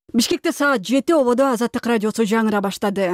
Бишкекте саат 7 ободо Азаттык радиосу жаңыра баштады.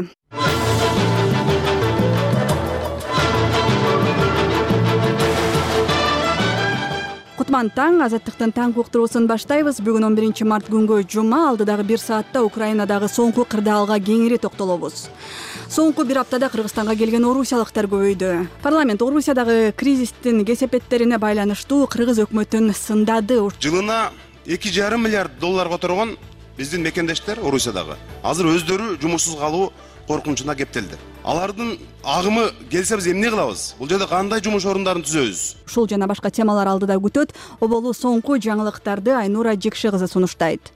Кутман таң, Азаттыктын таңкы уктуруусун баштайбыз. Бүгүн 11 март күнгө жума, алдыдагы 1 саатта Украинадагы соңку кырдаалга кеңири токтолобуз. Соңку бир аптада Кыргызстанга келген орусиялыктар көбөйдү. Парламент Орусиядагы кризистин кесепеттерине байланыштуу Кыргыз өкмөтүн сындады. Жылына 2,5 миллиард доллар которгон биздин мекендештер Орусиядагы азыр өздөрү жумушсуз калуу коркунучуна кептелди. Алардын агымы келсе биз эмне кылабыз? Бул жерде кандай жумуш орундарын түзөбүз? Ушул жана башка темалар алдыда күтөт. Оболу соңку жаңылыктарды Айнура Жекши кызы сунуштайт.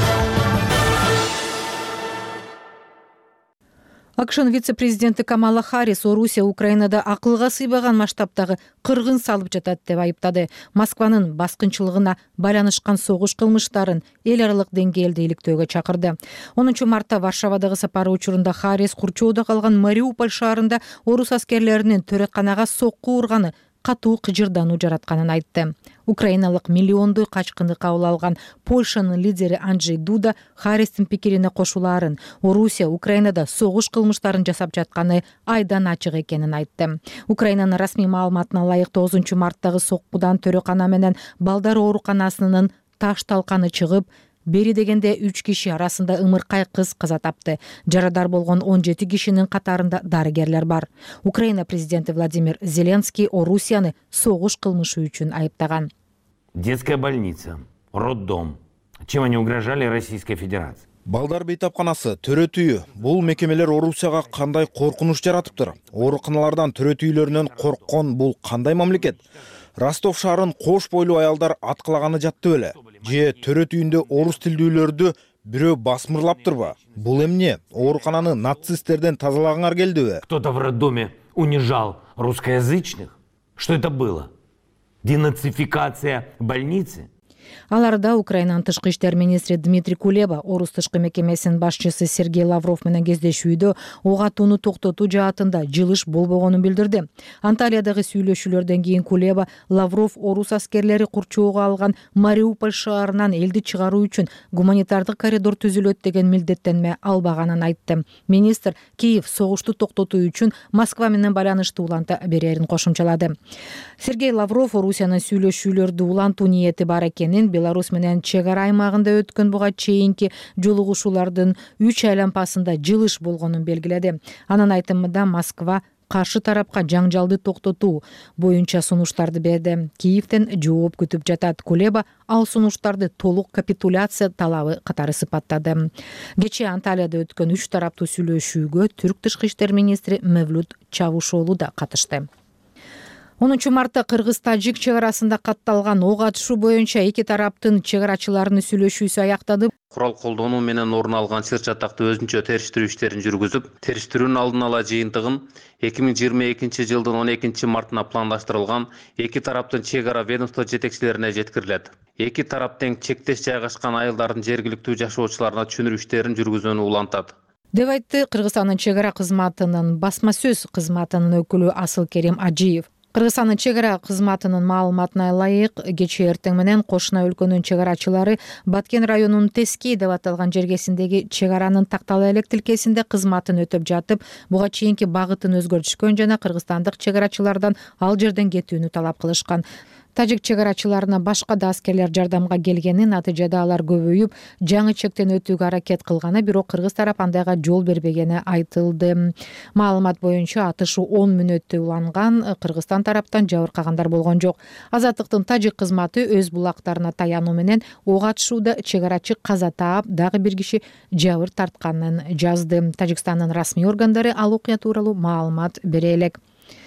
АКШнын вице-президенти Камала Харрис Орусия Украинада акылга сыйбаган масштабтагы кыргын салып жатат деп айыптады. Москванын баскынчылыгына байланышкан согуш кылмыштарын эл аралык деңгээлде иликтөөгө чакырды. 10 мартта Варшавадагы сапары учурунда Харрис курчоодо калган Мариуполь шаарында орус аскерлеринин төрөкканага сокку урганы катуу кыжырдануу жаратканын айтты. Украиналык миллиондой качкынды кабыл алган Польшанын лидери Анджей Дуда Харристин пикирине кошуларын Орусия Украинада согуш кылмыштарын жасап жатканы айдан ачык экенин айтты. Украинанын расмий маалыматына ылайык 9 марттагы соккудан төрөкана менен балдар ооруканасынын таш талканы чыгып, бери дегенде 3 киши арасында ымыркай кыз каза тапты. Жарадар болгон 17 кишинин катарында дарыгерлер бар. Украина президенти Владимир Зеленский Орусияны согуш кылмышы үчүн айыптаган. Детская больница, роддом. Чем они угрожали Российской Федерации? Балдар бейтапканасы, төрөтүйү. Бул мекемелер Орусияга кандай коркунуч жаратыптыр? Ооруканалардан төрөтүйлөрүнөн корккон бул кандай мамлекет? Ростов шаарын кош бойлуу аялдар аткылаганы жатты беле? Же төрөтүйүндө орус тилдүүлөрдү бирөө басмырлаптырбы? Бул эмне? Оорукананы нацисттерден тазалагаңар келдиби? Кто-то в роддоме унижал русскоязычных? Что это было? Денацификация больницы? Аларда Украинанын тышкы иштер министри Дмитрий Кулеба орус тышкы мекемесинин башчысы Сергей Лавров менен кездешүүдө ок атууну токтотуу жаатында жылыш болбогонун билдирди. Анталиядагы сүйлөшүүлөрдөн кийин Кулеба Лавров орус аскерлери курчоого алган Мариуполь шаарынан элди чыгаруу үчүн гуманитардык коридор түзүлөт деген милдеттенме албаганын айтты. Министр Киев согушту токтотуу үчүн Москва менен байланышты уланта берерин кошумчалады. Сергей Лавров Орусиянын сүйлөшүүлөрдү улантуу ниети бар экенин, Беларусь менен чек ара аймагында өткөн буга чейинки жолугушуулардын 3 айлампасында жылыш болгонун белгиледи. Анын айтымында Москва каршы тарапка жаңжалды токтотуу боюнча сунуштарды берди. Киевден жооп күтүп жатат. Кулеба ал сунуштарды толук капитуляция талабы катары сыпаттады. Кечээ Анталияда өткөн 3 тараптуу сүйлөшүүгө түрк тышкы иштер министри Мевлют Чавушоğlu да катышты. 10 мартта Кыргыз-Тажик чек арасында катталган ок атышуу боюнча эки тараптын чек арачыларынын сүйлөшүүсү аяктады. Курал колдонуу менен орун алган сыр чатакты өзүнчө териштирүү иштерин жүргүзүп, териштирүүнүн алдын ала жыйынтыгын 2022 жылдын 12 мартына пландаштырылган эки тараптын чек ара ведомство жетекчилерине жеткирилет. Эки тарап тең чектеш жайгашкан айылдардын жергиликтүү жашоочуларына түшүнүрүү иштерин жүргүзүүнү улантат деп айтты Кыргызстандын чек ара кызматынын басма сөз кызматынын өкүлү Асылкерим Ажиев. Кыргызстандын чек ара кызматынын маалыматына ылайык, кечээ эртең менен кошуна өлкөнүн чек арачылары Баткен районунун Тескей деп аталган жергесиндеги чек аранын тактала элек тилкесинде кызматын өтөп жатып, буга чейинки багытын өзгөртүшкөн жана кыргызстандык чек арачылардан ал жерден кетүүнү талап кылышкан. Тажик чек арачыларына башка да аскерлер жардамга келгени, натыйжада алар көбөйүп, жаңы чектен өтүүгө аракет кылганы, бирок кыргыз тарап андайга жол бербегени айтылды. Маалымат боюнча атышуу 10 мүнөттө уланган, Кыргызстан тараптан жабыркагандар болгон жок. Азаттыктын тажик кызматы өз булактарына таянуу менен ок атышууда чек арачы каза таап, дагы бир киши жабыр тартканын жазды. Тажикстандын расмий органдары ал окуя тууралуу маалымат бере элек.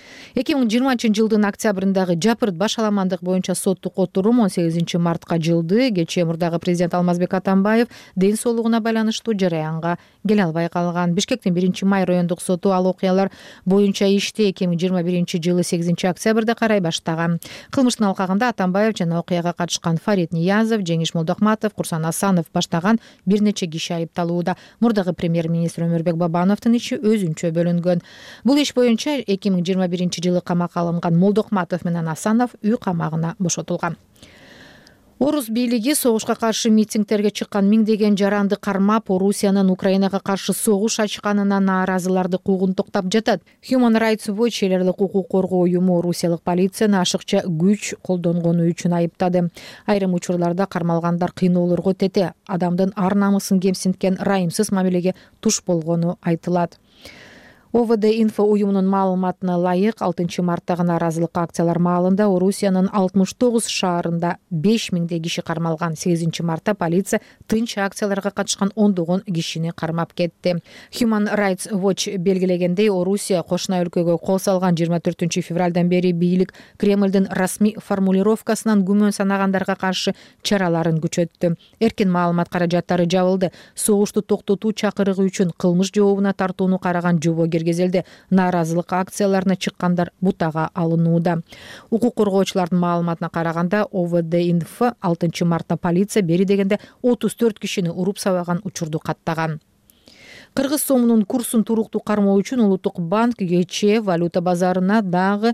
2020 жылдын октябрындагы жапырт баш аламандык боюнча соттук отурум 18 мартка жылды. Кечээ мурдагы президент Алмазбек Атамбаев ден соолугуна байланыштуу жараянга келе албай калган. Бишкектин 1-май райондук соту ал окуялар боюнча ишти 2021 жылы 8 октябрда карай баштаган. Кылмыштын алкагында Атамбаев жана окуяга катышкан Фарид Ниязов, Жеңиш Молдохматов, Курсан Асанов баштаган бир нече киши айыпталууда. Мурдагы премьер-министр Өмүрбек Бабановдун ичи өзүнчө бөлүнгөн. Бул иш боюнча 2021 жылы камакка алынган Молдохматов менен Асанов үй камагына бошотулган. Орус бийлиги согушка каршы митингтерге чыккан миңдеген жаранды кармап, Орусиянын Украинага каршы согуш ачканына нааразыларды куугун токтоп жатат. Human Rights Watch элерлик укук коргоо уюму орусиялык полицияны ашыкча күч колдонгону үчүн айыптады. Айрым учурларда кармалгандар кыйноолорго тете, адамдын ар намысын кемсинткен райымсыз мамилеге туш болгону айтылат. ОВД Инфо уюмунун маалыматына ылайык 6 марттагы нааразылык акциялар маалында Орусиянын 69 шаарында 5000 киши кармалган. 8 мартта полиция тынч акцияларга катышкан ондогон кишини кармап кетти. Human Rights Watch белгилегендей, Орусия кошуна өлкөгө кол салган 24 февралдан бери бийлик Кремлдин расмий формулировкасынан күмөн санагандарга каршы чараларын күчөттү. Эркин маалымат каражаттары жабылды. Согушту токтотуу чакырыгы үчүн кылмыш жообуна тартууну караган жообогер кезелде нааразылык акцияларына чыккандар бутага алынууда. Укук коргоочулардын маалыматына караганда, ОВД Инфо 6 мартта полиция бери дегенде 34 кишини уруп сабаган учурду каттаган. Кыргыз сомунун курсун туруктуу кармоо үчүн Улуттук банк кечээ валюта базарына дагы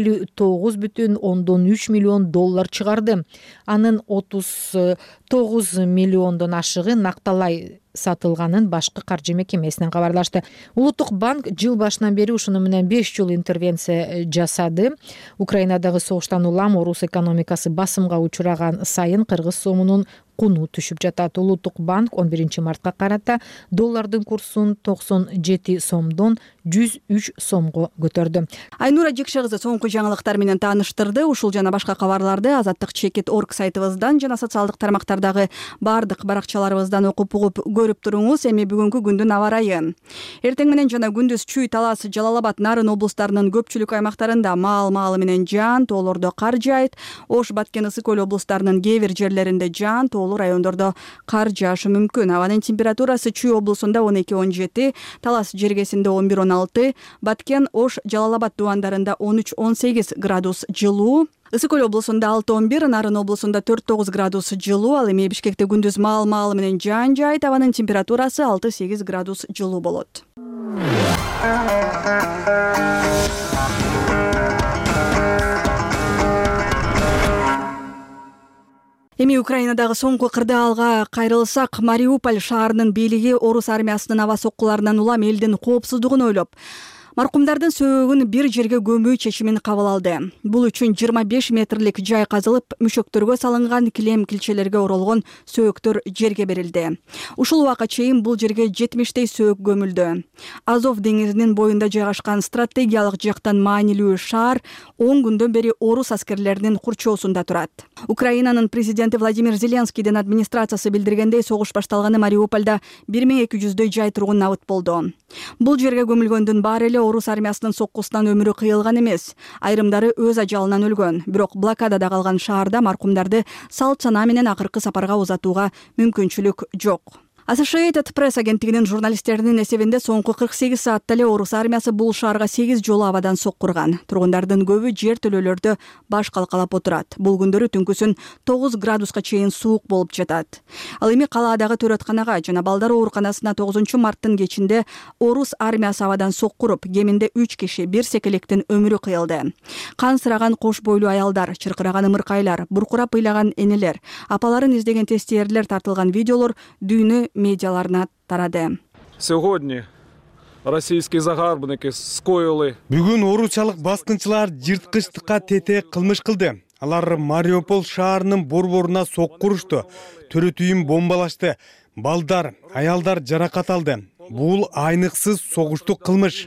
59,3 миллион доллар чыгарды. Анын 39 миллиондон ашыгы накталай сатылганын башкы каржы мекемесинен кабарлашты. Улуттук банк жыл башынан бери ушуну менен 5 жыл интервенция жасады. Украинадагы согуштан улам орус экономикасы басымга учураган сайын кыргыз сомунун куну түшүп жатат. Улуттук банк 11 мартка карата доллардын курсун 97 сомдон 103 сомго көтөрдү. Айнура Жекше кызы соңку жаңылыктар менен тааныштырды. Ушул жана башка кабарларды Азаттык.org сайтыбыздан жана социалдык тармактардагы бардык баракчаларыбыздан окуп угуп көрүп туруңуз. Эми бүгүнкү күндүн аба ырайы. Эртең менен жана күндүз Чүй, Талас, Жалал-Абад, Нарын облустарынын көпчүлүк аймактарында маал-маалы менен жаан, тоолордо кар жаайт. Ош, Баткен, Ысык көл облустарынын кээ бир жерлеринде жаан, тоолуу райондордо кар жаашы мүмкүн. Абанын температурасы Чүй облусунда 12-17, Талас жергесинде 11-16, Баткен, Ош, Жалал-Абад дубандарында 13-18 градус жылуу. Ысык көл облусунда 6-11, Нарын облусунда 4-9 градус жылуу. Ал эми Бишкекте күндүз маал-маалы менен жаан жаайт. Абанын температурасы 6-8 градус жылуу болот. Эми Украинадагы соңку кырдаалга кайрылсак, Мариуполь шаарынын бийлиги орус армиясынын аба соккуларынан улам элдин коопсуздугун ойлоп, маркумдардын сөөгүн бир жерге көмүү чечимин кабыл алды. Бул үчүн 25 метрлик жай казылып, мүшөктөргө салынган килем килчелерге оролгон сөөктөр жерге берилди. Ушул убакка чейин бул жерге 70 сөөк көмүлдү. Азов деңизинин боюнда жайгашкан стратегиялык жактан маанилүү шаар 10 күндөн бери орус аскерлеринин курчоосунда турат. Украинанын президенти Владимир Зеленскийдин администрациясы билдиргендей, согуш башталганы Мариупольда 1200 жай тургун набыт болду. Бул жерге көмүлгөндүн баары эле орус армиясынын соккусунан өмүрү кыйылган эмес. Айрымдары өз ажалынан өлгөн. Бирок блокадада калган шаарда маркумдарды салт сана менен акыркы сапарга узатууга мүмкүнчүлүк жок. Associated Press агенттигинин журналисттеринин эсебинде соңку 48 саатта эле орус армиясы бул шаарга 8 жолу абадан соккурган. Тургундардын көбү жер төлөлөрдө баш калкалап отурат. Бул күндөрү түнкүсүн 9 градуска чейин суук болуп жатат. Ал эми калаадагы төрөтканага жана балдар ооруканасына 9 марттын кечинде орус армиясы абадан соккуруп, кеминде 3 киши, бир секелектин өмүрү кыйылды. Кан сыраган кош бойлуу аялдар, чыркыраган ымыркайлар, буркурап ыйлаган энелер, апаларын издеген тестиерлер тартылган видеолор дүйнө медиаларына тарады. Сьогодні російські загарбники скоїли. Бүгүн орусиялык баскынчылар жырткычтыкка тете кылмыш кылды. Алар Мариуполь шаарынын борборуна соккурушту. Төрөтүйүн бомбалашты. Балдар, аялдар жаракат алды. Бул айныксыз согуштук кылмыш.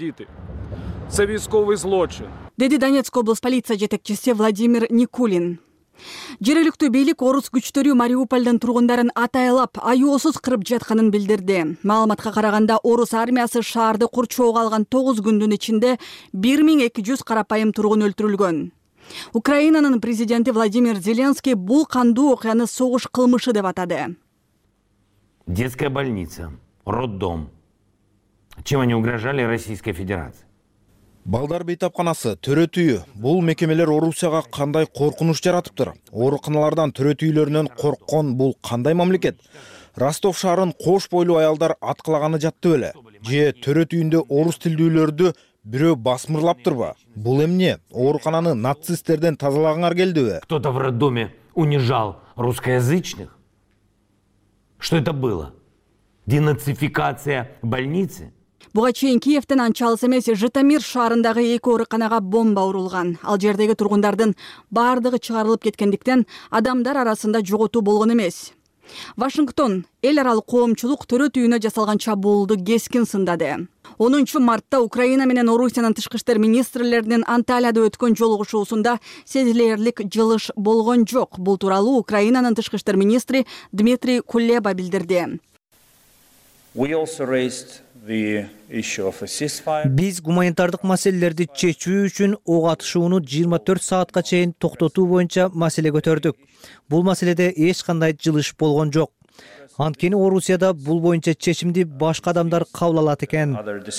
Це військовий злочин. Деди Донецк облус полиция жетекчиси Владимир Никулин. Жергиликтүү бийлик орус күчтөрү Мариупольдун тургундарын атайлап, аюусуз кырып жатканын билдирди. Маалыматка караганда, орус армиясы шаарды курчоого алган 9 күндүн ичинде 1200 карапайым тургун өлтүрүлгөн. Украинанын президенти Владимир Зеленский бул кандуу окуяны согуш кылмышы деп атады. Детская больница, роддом. Чем они угрожали Российской Федерации? Балдар бейтапканасы, төрөтүйү. Бул мекемелер Орусияга кандай коркунуч жаратыптыр? Ооруканалардан төрөтүйлөрүнөн корккон бул кандай мамлекет? Ростов шаарын кош бойлуу аялдар аткылаганы жатты беле? Же төрөтүйүндө орус тилдүүлөрдү бирөө басмырлаптырбы? Бул эмне? Оорукананы нацисттерден тазалагаңар келдиби? Кто-то в роддоме унижал русскоязычных. Что это было? Денацификация больницы? Буга чейин Киевден анча алыс эмес Житомир шаарындагы 2 ооруканага бомба урулган. Ал жердеги тургундардын бардыгы чыгарылып кеткендиктен адамдар арасында жоготуу болгон эмес. Вашингтон эл аралык коомчулук төрөт үйүнө жасалган чабуулду кескин сындады. 10 мартта Украина менен Орусиянын тышкы иштер министрлеринин Анталияда өткөн жолугушуусунда сезилерлик жылыш болгон жок. Бул тууралуу Украинанын тышкы иштер министри Дмитрий Кулеба билдирди. Биз гуманитардык маселелерди чечүү үчүн ок атышууну 24 саатка чейин токтотуу боюнча маселе көтөрдүк. Бул маселеде эч кандай жылыш болгон жок. Анткени Орусияда бул боюнча чечимди башка адамдар кабыл алат экен.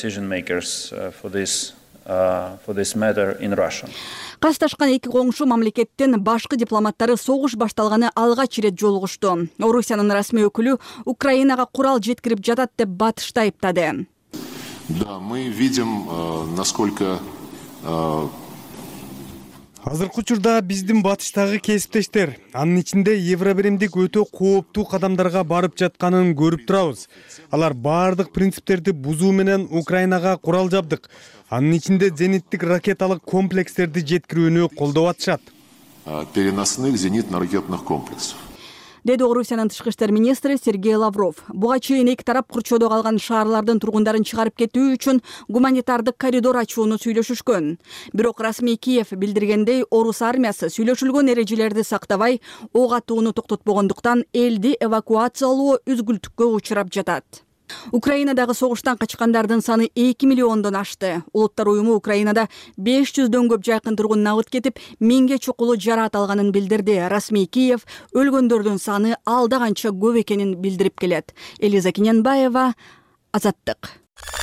Касташкан 2 коңшу мамлекеттин башкы дипломаттары согуш башталганы алгач ирет жолугушту. Орусиянын расмий өкүлү Украинага курал жеткирип жатат деп батышты айыптады. Да, мы видим, насколько азыркы учурда биздин батыштагы кесиптештер анын ичинде евробиримдик өтө кооптуу кадамдарга барып жатканын көрүп турабыз. Алар бардык принциптерди бузуу менен Украинага курал жабдык, анын ичинде зениттик ракеталык комплекстерди жеткирүүнү колдоп атышат. переносных зенитно-ракетных комплексов. Деди Орусиянын тышкы иштер министри Сергей Лавров. Буга чейин 2 тарап курчоодо калган шаарлардын тургундарын чыгарып кетүү үчүн гуманитардык коридор ачууну сүйлөшүшкөн. Бирок расмий Киев билдиргендей, Орус армиясы сүйлөшүлгөн эрежелерди сактабай, ок атууну токтотпогондуктан элди эвакуациялоо үзгүлтүккө учурап жатат. Украинадагы согуштан качкандардын саны 2 миллиондон ашты. Улуттар уюму Украинада 500дөн көп жакын тургун набыт кетип, 1000ге чукулу жараат алганын билдирди. Расмий Киев өлгөндөрдүн саны алда канча көп экенин билдирип келет. Элиза Киненбаева, Азаттык.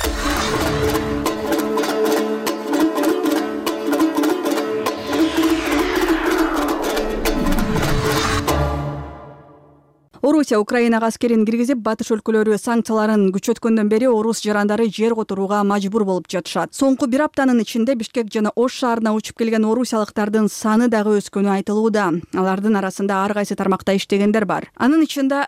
Орусия Украинага аскерин киргизип, батыш өлкөлөрү санкцияларын күчөткөндөн бери орус жарандары жер которууга мажбур болуп жатышат. Соңку 1 аптанын ичинде Бишкек жана Ош шаарына учуп келген орусиялыктардын саны дагы өскөнү айтылууда. Алардын арасында ар кайсы тармакта иштегендер бар. Анын ичинде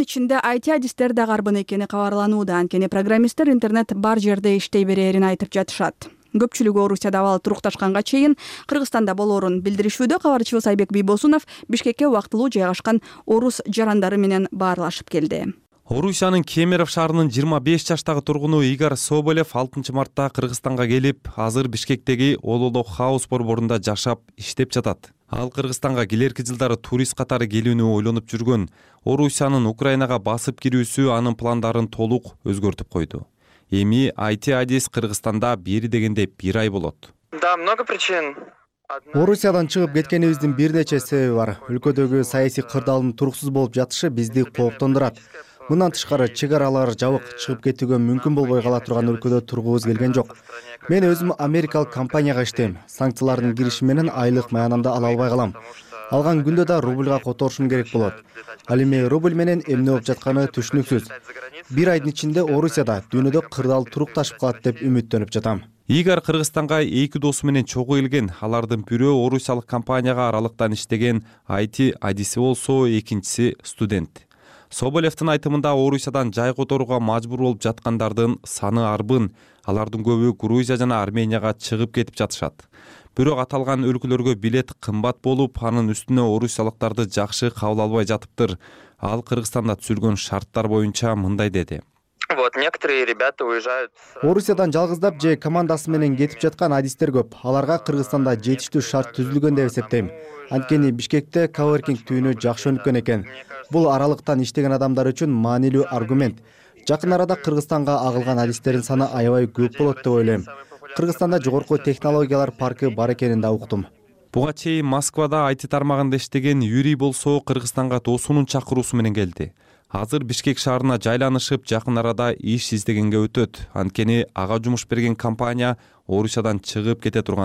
IT-адистер да карбын экени кабарланууда. Анткени программисттер интернет бар жерде иштей берерин айтып жатышат. Көпчүлүгү Орусияда абал турукташканга чейин Кыргызстанда болоорун билдиришүүдө. Кабарчыбыз Айбек Бийбосунов Бишкекке убактылуу жайгашкан орус жарандары менен баарлашып келди. Орусиянын Кемеров шаарынын 25 жаштагы тургуну Игорь Соболев 6 мартта Кыргызстанга келип, азыр Бишкектеги Ололок Хаус борборунда жашап, иштеп жатат. Ал Кыргызстанга келерки жылдары турист катары келүүнү ойлонуп жүргөн. Орусиянын Украинага басып кирүүсү анын пландарын толук өзгөртүп койду. Эми IT-адис Кыргызстанда бери дегенде 1 ай болот. Да, много причин. Орусиядан чыгып кеткенибиздин бир нече себеби бар. Өлкөдөгү саясий кырдаалдын туруксуз болуп жатышы бизди кооптондурат. Мындан тышкары чек аралары жабык, чыгып кетүүгө мүмкүн болбой кала турган өлкөдө тургубуз келген жок. Мен өзүм америкалык компанияга иштейм. Санкциялардын кириши менен айлык маянамды ала албай калам. Алган күндө да рубльга которушум керек болот. Ал эми рубль менен эмне болуп жатканы түшүнүксүз. 1 айдын ичинде Орусияда дүйнөдө кырдаал турукташып калат деп үмүттөнүп жатам. Игорь Кыргызстанга 2 досу менен чогуу келген. Алардын бирөө орусиялык компанияга аралыктан иштеген IT-адиси болсо, экинчиси студент. Соболевдин айтымында Орусиядан жай которууга мажбур болуп жаткандардын саны арбын. Алардын көбү Грузия жана Арменияга чыгып кетип жатышат. Бирок аталган өлкөлөргө билет кымбат болуп, анын үстүнө орусиялыктарды жакшы кабыл албай жатыптыр. Ал Кыргызстанда түзүлгөн шарттар боюнча мындай деди. Вот некоторые ребята уезжают. Орусиядан жалгыздап же командасы менен кетип жаткан адистер көп. Аларга Кыргызстанда жетиштүү шарт түзүлгөн деп эсептейм. Анткени Бишкекте коворкинг түйүнү жакшы өнүккөн экен. Бул аралыктан иштеген адамдар үчүн маанилүү аргумент. Жакын арада Кыргызстанга агылган адистердин саны аябай көп болот деп ойлойм. Кыргызстанда жогорку технологиялар паркы бар экенин да уктум. Буга чейин Москвада IT тармагында иштеген Юрий болсо Кыргызстанга досунун чакыруусу менен келди. Азыр Бишкек шаарына жайланышып, жакын арада иш издегенге өтөт. Анткени ага жумуш берген компания Орусиядан чыгып кете турганын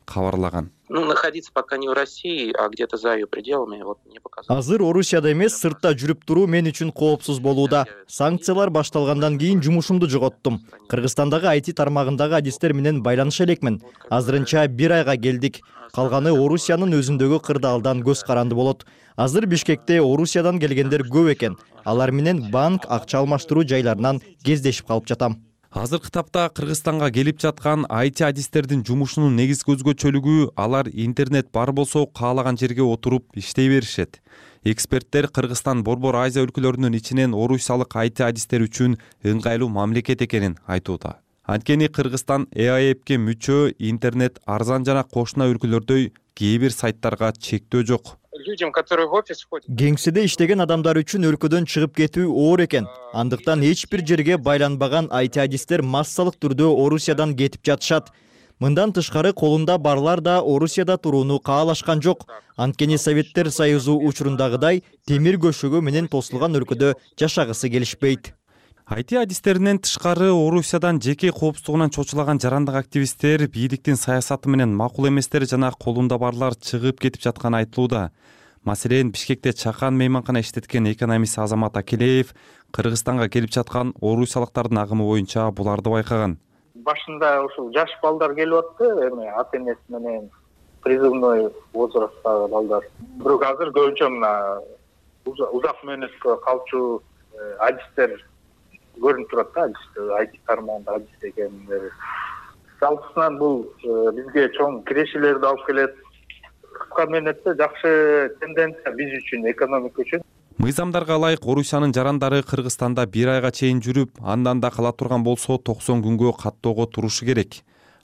кабарлаган. Находиться пока не в России, а где-то за ее пределами, вот не показалось. Азыр Орусияда эмес, сыртта жүрүп туруу мен үчүн коопсуз болууда. Санкциялар башталгандан кийин жумушумду жоготтум. Кыргызстандагы IT тармагындагы адистер менен байланыша элекмин. Азырынча 1 айга келдик. Калганы Орусиянын өзүндөгү кырдаалдан көз каранды болот. Азыр Бишкекте Орусиядан келгендер көп экен. Алар менен банк, акча алмаштыруу жайларынан кездешип калып жатам. Азыркы тапта Кыргызстанга келип жаткан IT адистердин жумушунун негизги өзгөчөлүгү алар интернет бар болсо каалаган жерге отуруп иштей беришет. Эксперттер Кыргызстан Борбор Азия өлкөлөрүнүн ичинен орусиялык IT адистер үчүн ыңгайлуу мамлекет экенин айтууда. Анткени Кыргызстан EAEPке мүчө, интернет арзан жана кошуна өлкөлөрдөй кээ бир сайттарга чектөө жок. Людям, которые в офис ходят. Кеңседе иштеген адамдар үчүн өлкөдөн чыгып кетүү оор экен. Андыктан эч бир жерге байланбаган IT адистер массалык түрдө Орусиядан кетип жатышат. Мындан тышкары колунда барлар да Орусияда турууну каалашкан жок. Анткени Советтер Союзу учурундагыдай темир көшөгө менен тосулган өлкөдө жашагысы келишпейт. IT адистеринен тышкары Орусиядан жеке коопсуздугунан чочулаган жарандык активисттер, бийликтин саясаты менен макул эместер жана колунда барлар чыгып кетип жатканы айтылууда. Маселен, Бишкекте чакан мейманкана иштеткен экономист Азамат Акелеев Кыргызстанга келип жаткан орусиялыктардын агымы боюнча буларды байкаган. Башында ушул жаш балдар келип атты, эми ата энеси менен призывной возрасттагы балдар. Бирок азыр көбүнчө мына узак мөөнөткө калчу адистер көрүнүп турат да, IT тармагында адис экендери. Жалпысынан бул бизге чоң кирешелерди алып келет. Кыска мөөнөттө жакшы тенденция биз үчүн, экономика үчүн. Мыйзамдарга ылайык Орусиянын жарандары Кыргызстанда 1 айга чейин жүрүп, андан да кала турган болсо 90 күнгө каттоого турушу керек.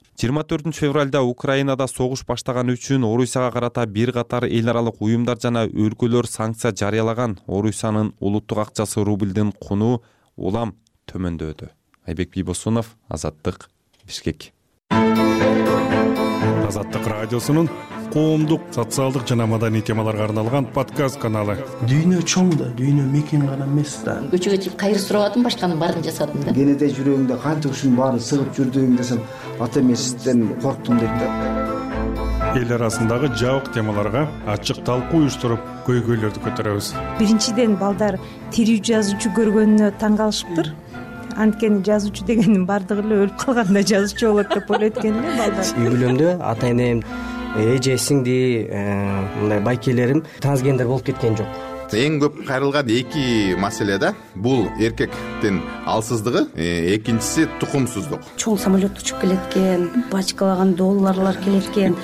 24 февралда Украинада согуш баштаганы үчүн Орусияга карата бир катар эл аралык уюмдар жана өлкөлөр санкция жарыялаган. Орусиянын улуттук акчасы рубльдин куну улам төмөндөдү. Айбек Бийбосунов, Азаттык, Бишкек. Азаттык радиосунун коомдук, социалдык жана маданий темаларга арналган подкаст каналы. Дүйнө чоң да, дүйнө мекен гана эмес да. Көчөгө чыгып кайыр сурабадым, башканын баарын жасадым да. Кенеде жүрөгүңдө канча ушунун баарын сыгып жүрдүң десем, ата эмесизден корктум дейт да. Эл арасындагы жабык темаларга ачык талкуу уюштуруп, көйгөйлөрдү көтөрөбүз. Биринчиден балдар тирүү жазуучу көргөнүнө таң калышыптыр. Анткени жазуучу дегендин бардыгы эле өлүп калганда жазуучу болот деп ойлойт экен эле балдар. Үй бүлөмдө ата энем, эже, сиңди, мындай байкелерим трансгендер болуп кеткен жок. Эң көп кайрылган эки маселе да. Бул эркектин алсыздыгы, экинчиси тукумсуздук. Чоң самолет учуп келет экен, бачкалаган долларлар келет экен.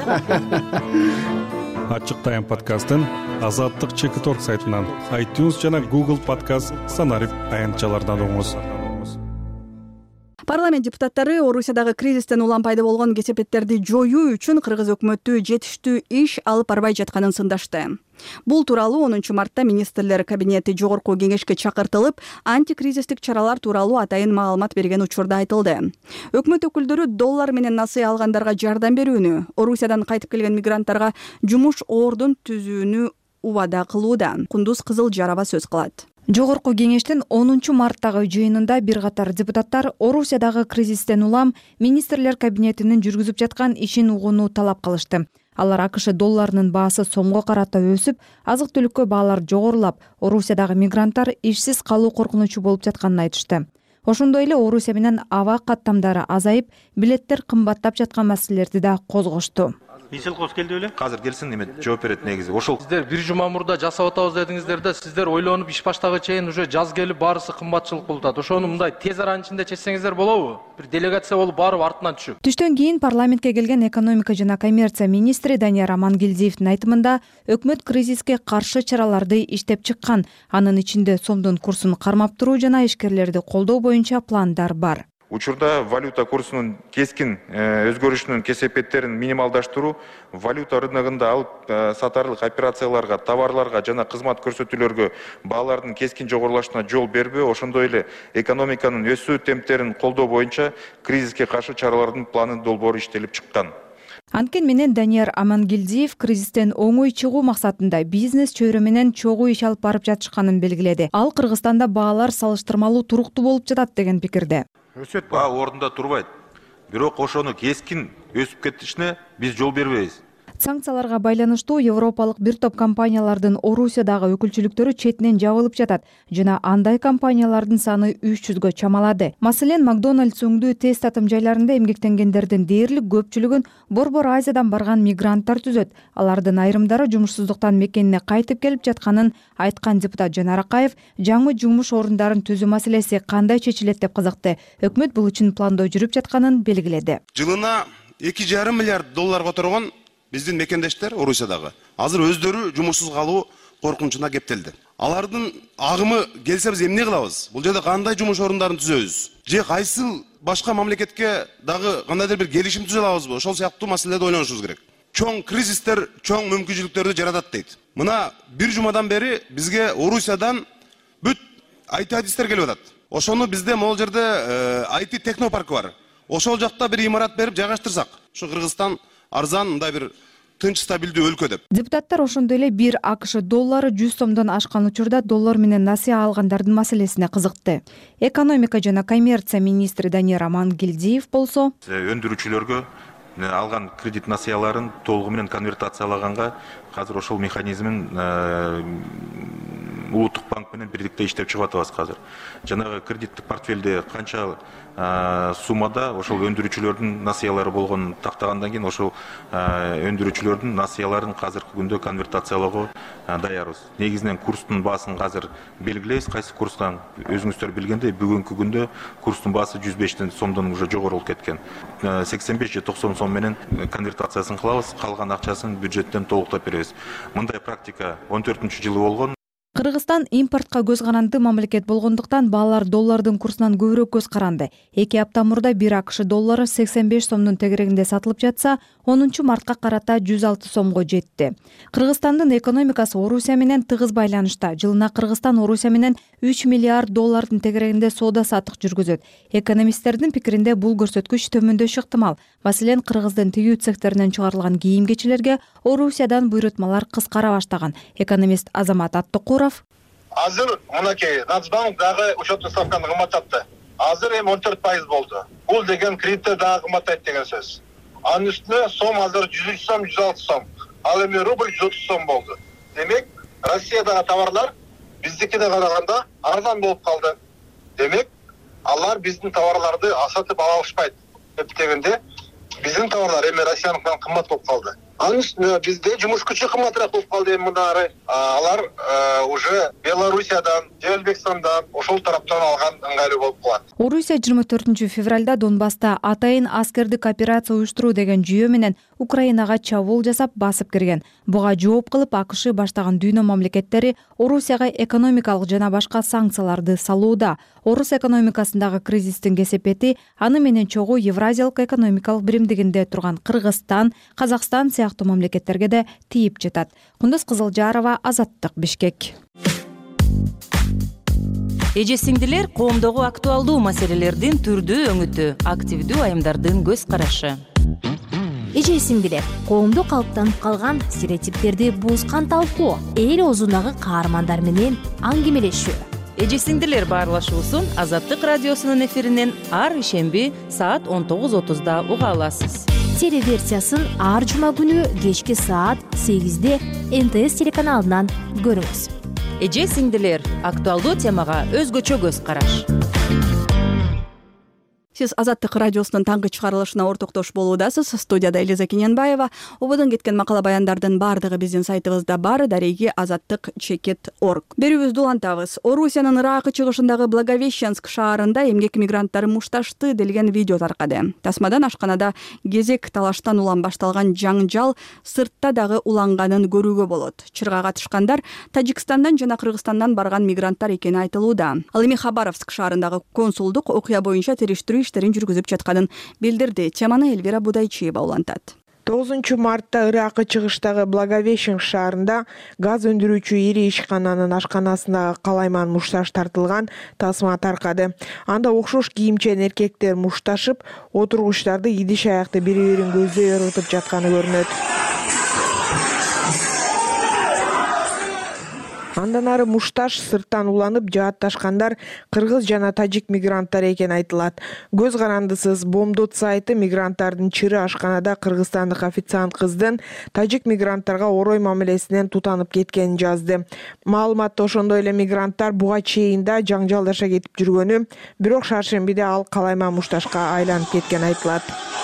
Ачык тайм подкастын Азаттык Чекиторг сайтынан, iTunes жана Google подкаст санарип аянтчалардан угуңуз. Парламент депутаттары Орусиядагы кризистен улам пайда болгон кесепеттерди жоюу үчүн кыргыз өкмөтү жетиштүү иш алып барбай жатканын сындашты. Бул тууралуу 10 мартта министрлер кабинети жогорку кеңешке чакыртылып, антикризистик чаралар тууралуу атайын маалымат берген учурда айтылды. Өкмөт өкүлдөрү доллар менен насыя алгандарга жардам берүүнү, Орусиядан кайтып келген мигранттарга жумуш ордун түзүүнү убада кылууда. Кундуз Кызылжарова сөз кылат. Жогорку кеңештин 10 марттагы жыйынында бир катар депутаттар Орусиядагы кризистен улам министрлер кабинетинин жүргүзүп жаткан ишин угууну талап кылышты. Алар АКШ долларынын баасы сомго карата өсүп, азык-түлүккө баалар жогорулап, Орусиядагы мигранттар ишсиз калуу коркунучу болуп жатканын айтышты. Ошондой эле Орусия менен аба каттамдары азайып, билеттер кымбаттап жаткан маселелерди да козгошту. Ишил кош келди беле? Азыр келсин, неме жооп берет негизи. Ошол сиздер бир жума мурда жасап атабыз дедиңиздер да, сиздер ойлонуп иш баштагы чейин уже жаз келип баарысы кымбатчылык болуп атат. Ошону мындай тез аранын ичинде чечсеңиздер болобу? Бир делегация болуп барып артынан түшүп. Түштөн кийин парламентке келген экономика жана коммерция министри Данияр Амангелдиевдин айтымында өкмөт кризиске каршы чараларды иштеп чыккан. Анын ичинде сомдун курсун кармап туруу жана ишкерлерди колдоо боюнча пландар бар. Учурда валюта курсунун кескин өзгөрүшүнүн кесепеттерин минималдаштыруу, валюта рыногунда алып сатарлык операцияларга, товарларга жана кызмат көрсөтүүлөргө баалардын кескин жогорулашына жол бербөө, ошондой эле экономиканын өсүү темптерин колдоо боюнча кризиске каршы чаралардын планы долбоору иштелип чыккан. Анткени менен Данияр Амангелдиев кризистен оңой чыгуу максатында бизнес чөйрө менен чогуу иш алып барып жатышканын белгиледи. Ал Кыргызстанда баалар салыштырмалуу туруктуу болуп жатат деген пикирде. Баа ордунда турбайт. бирок ошону кескин өсүп кетишине биз жол бербейбиз. Санкцияларга байланыштуу европалык бир топ компаниялардын Орусиядагы өкүлчүлүктөрү четинен жабылып жатат жана андай компаниялардын саны 300гө чамалады. Маселен, Макдональдс өңдүү тест татым жайларында эмгектенгендердин дээрлик көпчүлүгүн Борбор Азиядан барган мигранттар түзөт. Алардын айрымдары жумушсуздуктан мекенине кайтып келип жатканын айткан депутат Жанар Акаев жаңы жумуш орундарын түзүү маселеси кандай чечилет деп кызыкты. Өкмөт бул үчүн пландоо жүрүп жатканын белгиледи. Жылына 2,5 миллиард доллар которгон биздин мекендештер Орусиядагы азыр өздөрү жумушсуз калуу коркунучуна кептелди. Алардын агымы келсе биз эмне кылабыз? Бул жерде кандай жумуш орундарын түзөбүз? Же кайсыл башка мамлекетке дагы кандайдыр бир келишим түзө алабызбы? Ошол сыяктуу маселелерди ойлонушубуз керек. Чоң кризистер чоң мүмкүнчүлүктөрдү жаратат дейт. Мына бир жумадан бери бизге Орусиядан бүт IT-адистер келип атат. Ошону бизде могул жерде IT технопаркы бар. Ошол жакта бир имарат берип жайгаштырсак, ушу Кыргызстан арзан мындай бир тынч стабилдүү өлкө деп. Депутаттар ошондой эле бир АКШ доллары 100 сомдон ашкан учурда доллар менен насыя алгандардын маселесине кызыкты. Экономика жана коммерция министри Данияр Амангелдиев болсо, өндүрүүчүлөргө алган кредит насыяларын толугу менен конвертациялаганга азыр ошол механизмин улуттук банк менен бирдикте иштеп чыгып атабыз азыр. Жанагы кредиттик портфелде канча суммада ошол өндүрүүчүлөрдүн насыялары болгонун тактагандан кийин ошол өндүрүүчүлөрдүн насыяларын азыркы күндө конвертациялоого даярбыз. Негизинен курстун баасын азыр белгилейбиз. Кайсы курстан өзүңүздөр билгендей бүгүнкү күндө курстун баасы 105 сомдон уже жогору болуп кеткен. 85 же 90 сом менен конвертациясын кылабыз, калган акчасын бюджеттен толуктап беребиз. Мындай практика 14-жылы болгон. Кыргызстан импортко көз каранды мамлекет болгондуктан баалар доллардын курсунан көбүрөөк көз каранды. 2 апта мурда 1 АКШ доллары 85 сомдун тегерегинде сатылып жатса, 10-мартка карата 106 сомго жетти. Кыргызстандын экономикасы Орусия менен тыгыз байланышта. Жылына Кыргызстан Орусия менен 3 миллиард доллардын тегерегинде соода саттык жүргүзөт. Экономисттердин пикиринде бул көрсөткүч төмөндөшү ыктымал. Маселен, Кыргыздын тигүү цехтеринен чыгарылган кийим-кечилерге Орусиядан буйрутмалар кыскара баштаган. Экономист Азамат Аттыкуров: азыр мынакей Нацбанк дагы учеттик ставканы кымбаттатты. Азыр эми 14% болду. Бул деген кредиттер дагы кымбаттайт деген сөз. Анын үстүнө сом азыр 103 сом, 106 сом. Ал эми рубль 130 сом болду. Демек, Россиядагы товарлар биздикине караганда арзан болуп калды. Демек, алар биздин товарларды сатып ала алышпайт. Дегенде, биздин товарлар эми Россияныкынан кымбат болуп калды. Анын үстүнө бизде жумуш күчү кымбатыраак болуп калды эми мындары. Алар уже Белоруссиядан, Өзбекстандан, ошол тараптан алган ыңгайлуу болуп калат. Орусия 24 февралда Донбасста атайын аскердик операция уюштуруу деген жүйө менен Украинага чабуул жасап басып кирген. Буга жооп кылып АКШ баштаган дүйнө мамлекеттери Орусияга экономикалык жана башка санкцияларды салууда. Орус экономикасындагы кризистин кесепети аны менен чогуу Евразиялык экономикалык биримдигинде турган Кыргызстан, Казакстан сыяктуу мамлекеттерге да тийип жатат. Кундуз Кызылжарова, Азаттык, Бишкек. Эже сиңдилер, коомдогу актуалдуу маселелердин түрдүү өңүтү, активдүү айымдардын көз карашы. Эже сиңдилер, коомдо калыптанып калган стереотиптерди буузган талкуу, эл оозундагы каармандар менен аңгемелешүү. Эже сиңдилер баарлашуусун Азаттык радиосунун эфиринен ар ишемби саат 19:30 уга аласыз. Телеверсиясын ар жума күнү кечки саат 8-де НТС телеканалынан көрүңүз. Эже сиңдилер, актуалдуу темага өзгөчө көз караш. Сиз Азаттык радиосунун таңкы чыгарылышына ортоктош болуудасыз. Студияда Элиза Кененбаева. Ободон кеткен макала баяндардын бардыгы биздин сайтыбызда бар, дареги azattik.org. Берүүбүздү улантабыз. Орусиянын Ыракы чыгышындагы Благовещенск шаарында эмгек мигранттары мушташты делген видео таркады. Тасмадан ашканада кезек талаштан улам башталган жаңжал сыртта дагы уланганын көрүүгө болот. Чырга катышкандар Тажикстандан жана Кыргызстандан барган мигранттар экени айтылууда. Ал эми Хабаровск шаарындагы консулдук окуя боюнча териштирүү иштерин жүргүзүп жатканын билдирди. Теманы Элвира Будайчиева улантат. 9 мартта Ыракы чыгыштагы Благовещенск шаарында газ өндүрүүчү ири ишкананын ашканасындагы калайман мушташ тартылган тасма таркады. Анда окшош кийимчен эркектер мушташып, отургучтарды идиш аякты бири-бирин көздөй өрүтүп жатканы көрүнөт. Андан ары мушташ сырттан уланып жаатташкандар кыргыз жана тажик мигранттар экени айтылат. Көз карандысыз Бомдот сайты мигранттардын чыры ашканада кыргызстандык официант кыздын тажик мигранттарга орой мамилесинен тутанып кеткенин жазды. Маалыматта ошондой эле мигранттар буга чейин да жаңжалдаша кетип жүргөнү, бирок шаршембиде ал калайма мушташка айланып кеткени айтылат.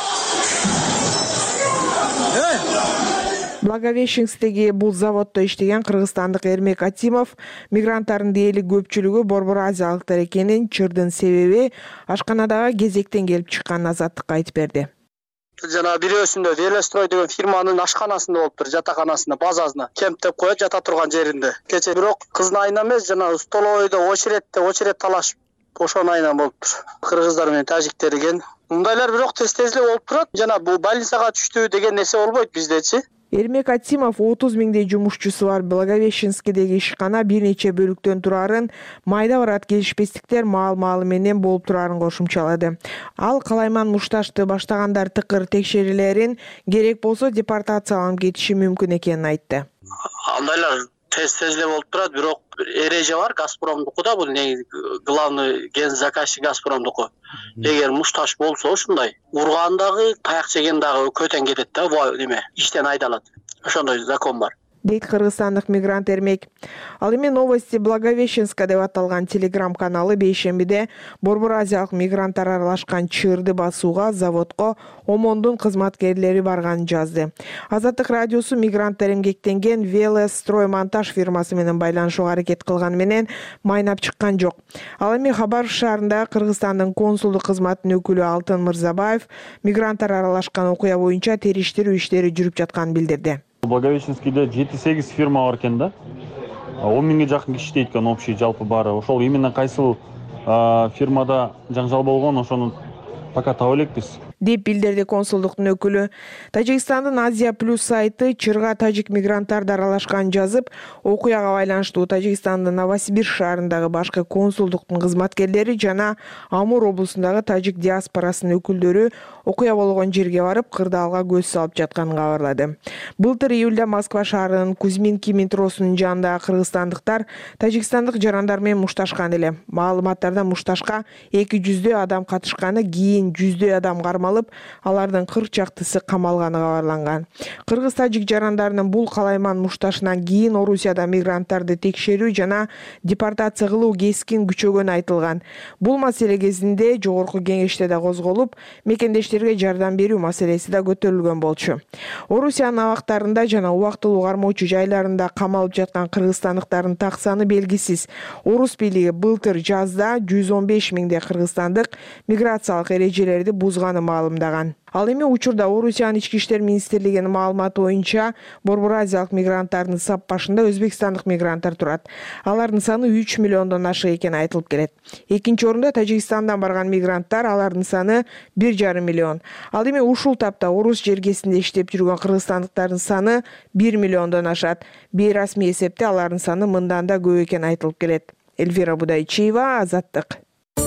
Благовещенскдеги бул заводдо иштеген кыргызстандык Эрмек Атимов мигранттардын дээрлик көпчүлүгү борбор азиялыктар экенин, чырдын себеби ашканадагы кезектен келип чыкканын Азаттыкка айтып берди. Жана бирөөсүндө Велострой деген фирманын ашканасында болуптур, жатаканасында, базасында. Кемптеп коет жата турган жеринде. Кече бирок кыздын айынан эмес, жана столовойдо очередь талашып ошонун айынан болуптур. Кыргыздар менен тажиктер экен. Мындайлар бирок тез эле болуп турат. Жана бул больницага түштү деген нерсе болбойт биздечи. Эрмек Атимов 30 миңдей жумушчусу бар Благовещенскдеги ишкана бир нече бөлүктөн турарын, майда барат келишпестиктер маал-маалы менен болуп турарын кошумчалады. Ал калайман мушташты баштагандар тыкыр текшерүүлөрүн керек болсо депортацияланып кетиши мүмкүн экенин айтты. Андайлар тез эле болуп турат, бирок эреже бар Газпромдуку да, бул главный ген заказчик Газпромдуку. Эгер мушташ болсо ушундай ургандагы, таяк жеген дагы көтөн кетет да, неме, иштен айдалат. Ошондой закон бар. Дейт кыргызстандык мигрант Эрмек. Ал эми новости Благовещенска деп аталган телеграм каналы бейшембиде борбор азиялык мигранттар аралашкан чырды басууга заводко ОМОНдун кызматкерлери барганын жазды. Азаттык радиосу мигранттар эмгектенген Велострой монтаж фирмасы менен байланышууга аракет кылганы менен майнап чыккан жок. Ал эми Хабаров шаарында Кыргызстандын консулдук кызматынын өкүлү Алтын Мырзабаев мигранттар аралашкан окуя боюнча териштирүү иштери жүрүп жатканын билдирди. Благовещенскийде 7-8 фирма бар экен да. 10 миңге жакын киши иштейт экен общий жалпы бары. Ошол именно кайсыл фирмада жаңжал болгон, ошону пока таба элекпиз. Деп билдирди консулдуктун өкүлү. Тажикстандын Азия Плюс сайты чырга тажик мигранттарды аралашканын жазып, окуяга байланыштуу Тажикстандын Новосибирск шаарындагы башкы консулдуктун кызматкерлери жана Амур облусундагы тажик диаспорасынын өкүлдөрү окуя болгон жерге барып, кырдаалга көз салып жатканын кабарлады. Былтыр июлда Москва шаарынын Кузьминки метросунун жанындагы кыргызстандыктар тажикстандык жарандар менен мушташкан эле. Маалыматтарда мушташка 200 адам катышканы, кийин 100 адам кармалып, алардын 40 чактысы камалганы кабарланган. Кыргыз-тажик жарандарынын бул калайман мушташынан кийин Орусияда мигранттарды текшерүү жана депортация кылуу кескин күчөгөнү айтылган. Бул маселе кезинде жогорку кеңеште да козголуп, мекендештерге жардам берүү маселеси да көтөрүлгөн болчу. Орусиянын абактарында жана убактылуу кармоочу жайларында камалып жаткан кыргызстандыктардын так саны белгисиз. Орус бийлиги былтыр жазда 115 миңдей кыргызстандык миграциялык эрежелерди бузганы маалымдаган. Ал эми учурда Орусиянын ички иштер министрлигинин маалыматы боюнча борбор азиялык мигранттардын сап башында өзбекстандык мигранттар турат. Алардын саны 3 миллиондон ашык экени айтылып келет. Экинчи орунда Тажикстандан барган мигранттар, алардын саны 1,5 миллион. Ал эми ушул тапта орус жергесинде иштеп жүргөн кыргызстандыктардын саны 1 миллиондон ашат. Бейрасмий эсепте алардын саны мындан да көп экени айтылып келет. Эльвира Будайчиева, Азаттык.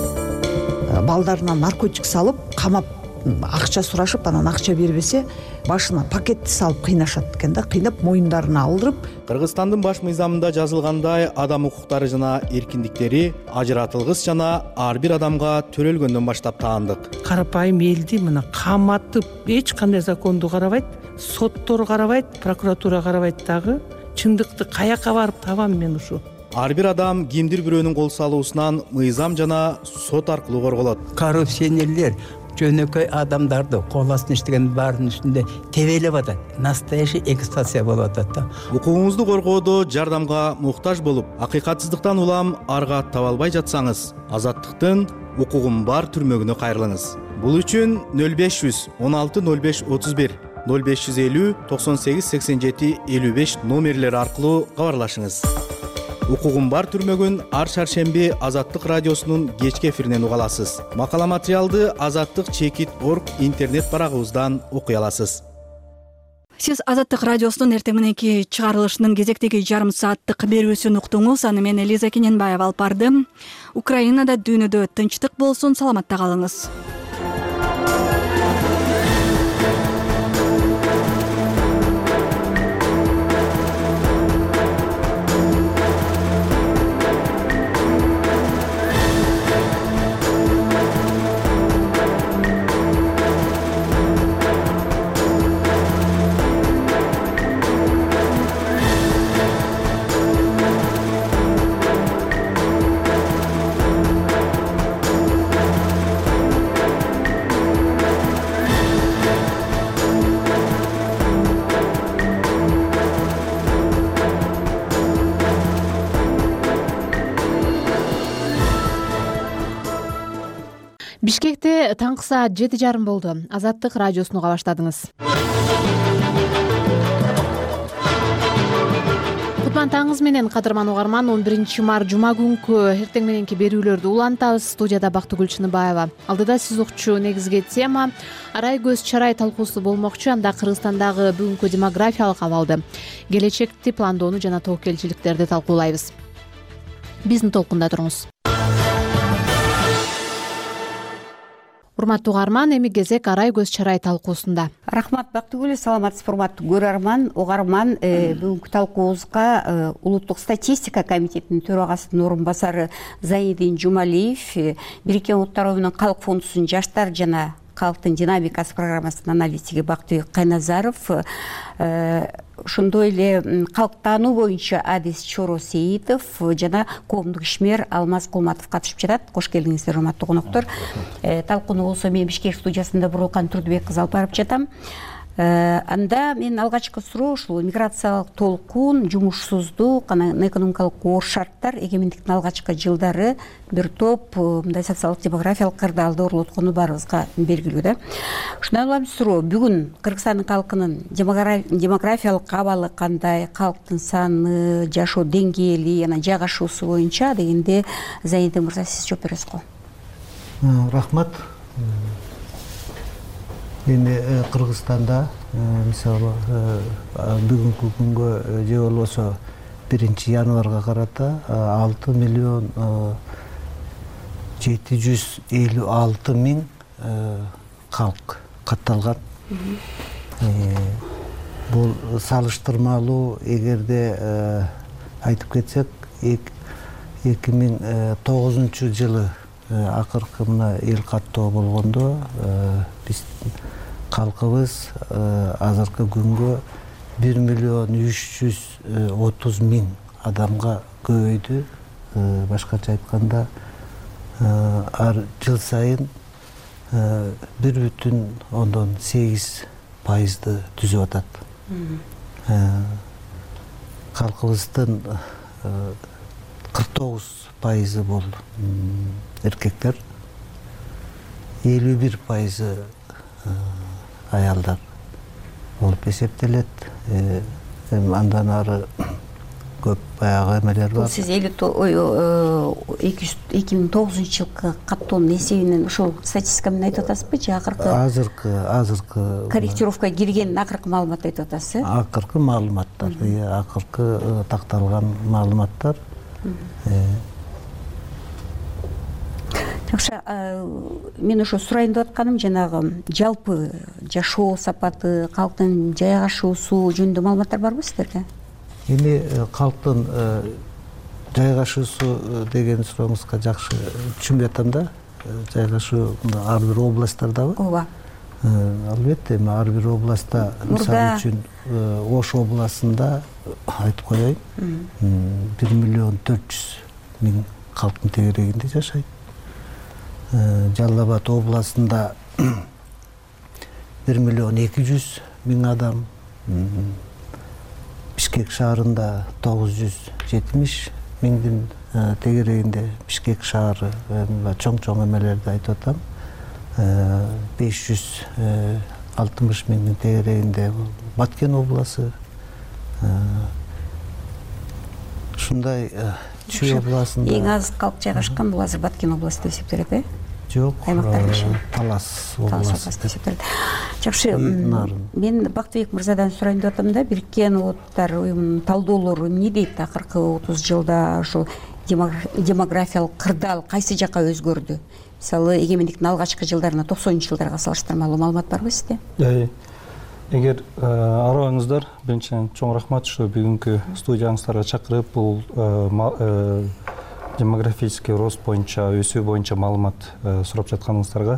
Балдарына наркотик салып, камап акча сурашып, анан акча бербесе, башына пакетти салып кыйнашат экен да, кыйнап моюндарына алдырып. Кыргызстандын баш мыйзамында жазылгандай, адам укуктары жана эркиндиктери ажыратылгыс жана ар бир адамга төрөлгөндөн баштап таандык. Карапайым элди мына каматып, эч кандай законду карабайт, соттор карабайт, прокуратура карабайт дагы. Чындыкты каяка барып табам мен ушу? Ар бир адам кимдир бирөөнүн кол салуусунан мыйзам жана сот аркылуу корголот. Коррупционерлер жөнөкөй адамдарды кол астына иштеген баарынын үстүндө тебелеп атат. Настоящий эксплуатация болуп атат да. Укугуңузду коргоодо жардамга муктаж болуп, акыйкатсыздыктан улам арга таба албай жатсаңыз, Азаттыктын укугум бар түрмөгүнө кайрылыңыз. Бул үчүн 0500 16 05 31 0550 98 87 55 номерлери аркылуу кабарлашыңыз. Укугум бар түрмөгүн ар шаршемби Азаттык радиосунун кечки эфиринен уга аласыз. Макала материалды azattik.org интернет барагыбыздан окуй аласыз. Сиз Азаттык радиосунун эртең мененки чыгарылышынын кезектеги жарым сааттык берүүсүн уктуңуз. Аны мен Элиза Кененбаева алып бардым. Украинада дүйнөдө тынчтык болсун, саламатта калыңыз. Бишкекте таңкы саат 7:30 болду. Азаттык радиосуну уга баштадыңыз. Кутман таңыңыз менен, кадырман угарман. 11-март жума күнкү эртең мененки берүүлөрдү улантабыз. Студияда Бактыгүл Чыныбаева. Алдыда сиз укчу негизги тема арай көз чарай талкуусу болмокчу. Анда Кыргызстандагы бүгүнкү демографиялык абалды, келечекти пландоону жана тобокелчиликтерди талкуулайбыз. Биздин толкунда туруңуз. Урматтуу угарман, эми кезек арай көз чарай талкуусунда. Рахмат Бактыгүл, саламатсызбы урматтуу көрөрман, угарман. Бүгүнкү талкуубузга Улуттук статистика комитетинин төрагасынын орун басары Заидин Жумалиев, Бириккен Улуттар Уюмунун Калк фондусунун жаштар жана калктын динамикасы программасынын аналитиги Бактыбек Кайназаров, ошондой эле калктануу боюнча Адис Чоро Сейитов жана коомдук ишмер Алмаз Кулматов катышып жатат. Кош келиңиздер, урматтуу коноктор. Талкууну болсо мен Бишкек студиясында Буруукан Турдубек кызы алып барып жатам. Анда мен алгачкы суроо ушул миграциялык толкун, жумушсуздук, анан экономикалык оор шарттар эгемендиктин алгачкы жылдары бир топ мындай социалдык демографиялык кырдаалды орлоткону баарыбызга белгилүү да. Ушундан улам суроо, бүгүн Кыргызстандын калкынын демографиялык абалы кандай, калктын саны, жашоо деңгээли, анан жайгашуусу боюнча дегенде Заидин мырза сиз жооп бересиз го. Рахмат. Эми Кыргызстанда мисалы бүгүнкү күнгө же болбосо 1-январга карата 6.756.000 калк катталган. Бул салыштырмалуу, эгерде айтып кетсек, 2009 жылы акыркы мына эл каттоо болгондо биз калкыбыз азыркы күнгө 1.330.000 адамга көбөйдү. Башкача айтканда, ар жыл сайын 1,8% түзүп атат. Калкыбыздын 49% бул эркектер, 51% аялдар болуп эсептелет. Андан ары көп баягы эмелер бар. Сиз 2009 жылкы каттоонун эсебинен ушул статистика менен айтып атасызбы же акыркы? Азыркы корректировка кирген акыркы маалыматты айтып атасыз? Акыркы маалыматтар, акыркы такталган маалыматтар. Жакшы, мен ошо сурайын деп атканым жанагы жалпы жашоо сапаты, калктын жайгашуусу жөнүндө маалыматтар барбы сиздерде? Эми калктын жайгашуусу деген сурооңузга жакшы түшүнбөй атам да. Жайгашуу ар бир областтардабы? Ооба. Албетте, эми ар бир областта, мисалы үчүн Ош областында айтып коеюн, 1.400.000 калктын тегерегинде жашайт. Жалал Абад областында 1.200.000 адам, Бишкек шаарында 970.000 тегерегинде, Бишкек шаары чоң эмелерди айтып атам, 560.000 тегерегинде Баткен обласы, ушундай Чүй областында. Эң аз калк жайгашкан бул азыр Баткен областы деп эсептелет, э? Жок, аймактардын Талас областы деп эсептелет. Жакшы, мен Бактыбек мырзадан сурайын деп атам да, Бириккен Улуттар Уюмунун талдоолору эмне дейт? Акыркы 30 жылда ошол демографиялык кырдаал кайсы жакка өзгөрдү? Мисалы, эгемендиктин алгачкы жылдарына 90-жылдарга салыштырмалуу маалымат барбы сизде? Эгер арабаңыздар, биринчиден чоң рахмат ушу бүгүнкү студияңыздарга чакырып, бул демографический рост боюнча, өсүү боюнча маалымат сурап жатканыңыздарга.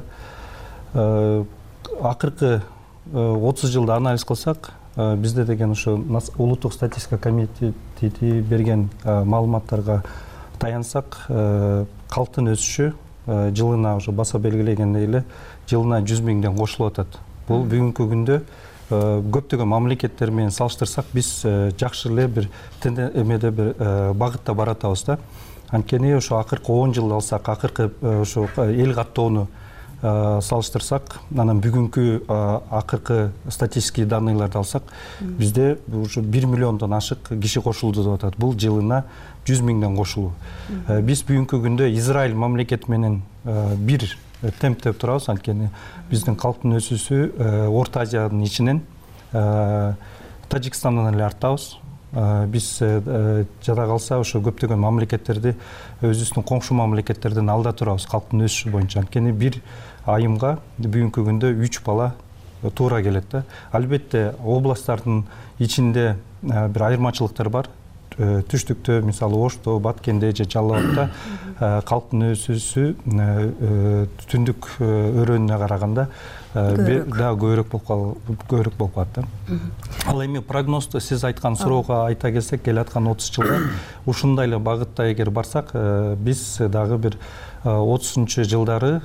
Акыркы 30 жылда анализ кылсак, бизде деген ушу Улуттук статистика комитети берген маалыматтарга таянсак, калктын өсүшү жылына уже баса белгилегендей эле жылына 100.000ден кошулуп атат. Бул бүгүнкү күндө көптөгөн мамлекеттер менен салыштырсак, биз жакшы эле бир эмеде бир багытта баратабыз да. Анткени ошо акыркы 10 жыл алсак, акыркы ошо эл каттоону салыштырсак, анан бүгүнкү акыркы статистический данныйларды алсак, бизде уже 1 миллиондон ашык киши кошулду деп атат. Бул жылына 100 миңден кошулуу. Биз бүгүнкү күндө Израиль мамлекети менен бир темпте турабыз, анткени биздин калктын өсүүсү Орто Азиянын ичинен Тажикстандан эле артабыз. Биз жада калса ошо көптөгөн мамлекеттерди, өзүбүздүн коңшу мамлекеттерден алда турабыз калктын өсүшү боюнча. Анткени бир айымга бүгүнкү күндө 3 бала туура келет да. Албетте областтардын ичинде бир айырмачылыктар бар. Түштүктө, мисалы Ошто, Баткенде же Жалал Абадта калктын өсүүсү түндүк өрөөнүнө караганда да көбүрөөк болуп калат да. Ал эми прогнозду сиз айткан суроого айта келсек, келаткан 30 жылда ушундай эле багытта эгер барсак, биз дагы бир 30 жылдары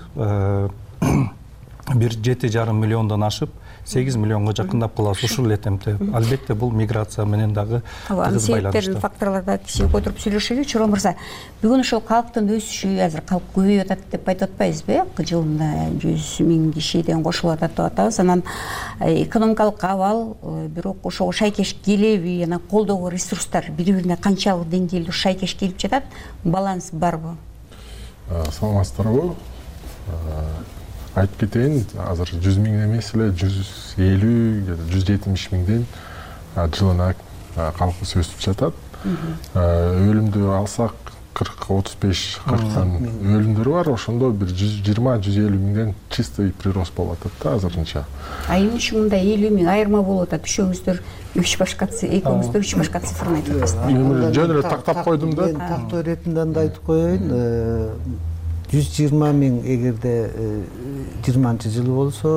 бир 7,5 миллиондон ашып 8 миллионго жакындап калабыз ушул эле темпте. Албетте бул миграция менен дагы тыгыз байланыштуу. Факторлорду кичине которуп сүйлөшөлү. Чорон мырза, бүгүн ошол калктын өсүшү, азыр калк көбөйүп атат деп айтып атпайбызбы? Жылына 100 миң кишиден кошулуп атат деп атабыз. Анан экономикалык абал, бирок ошого шайкеш келеби, анан колдоого ресурстар бири-бирине канчалык деңгээлде шайкеш келип жатат? Баланс барбы? Саламатсыздарбы? Айтып кетейин, азыр 100 миң эмес эле 150, 170 миңден жылына калкыбыз өсүп жатат. Өлүмдү алсак 40-35-40 өлүмдөр бар, ошондо бир 120-150 миңден чистый прирост болуп атат да азырынча. Эмне үчүн мындай 50 миң айырма болуп атат? Үшөөңүздөр 3 башка экөөңүздөр 3 башка цифрын айтып атасыздар. Жөн эле тактап койдум да. Тактоо иретинден да айтып коеюн. 120 миң эгерде 20-жылы болсо,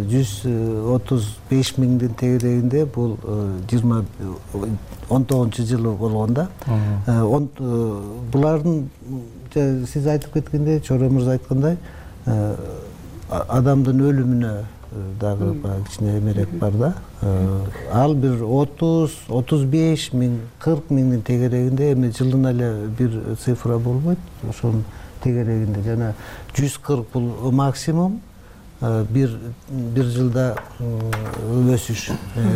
135 миңдин тегерегинде бул 19-жылы болгондо. Булардын сиз айтып кеткендей, Чоро мырза айткандай, адамдын өлүмүнө дагы кичине эмерек бар да. Ал бир 30-35 миң, 40 миңдин тегерегинде эми жылына эле бир цифра болбойт. Ошонун тегерегинде жана 140 бул максимум, бир жылда өсүш.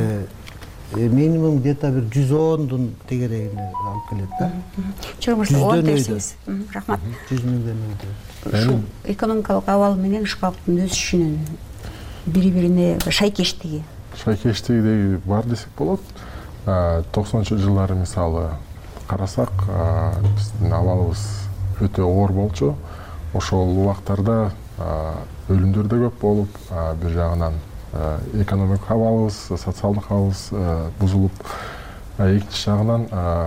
Минимум где-то бир 110дун тегерегине алып келет да. Чоңурса ордерсиз. Рахмат. 100 миңден Ушул экономикалык абал менен калктын өсүшүнүн бири-бирине шайкештиги. Шайкештиги бар десек болот. 90-жылдары мисалы карасак, биздин абалыбыз өтө оор болчу. Ошол убактарда өлүмдөр да көп болуп, бир жагынан экономик абалыбыз, социалдык абалыбыз бузулуп, экинчи жагынан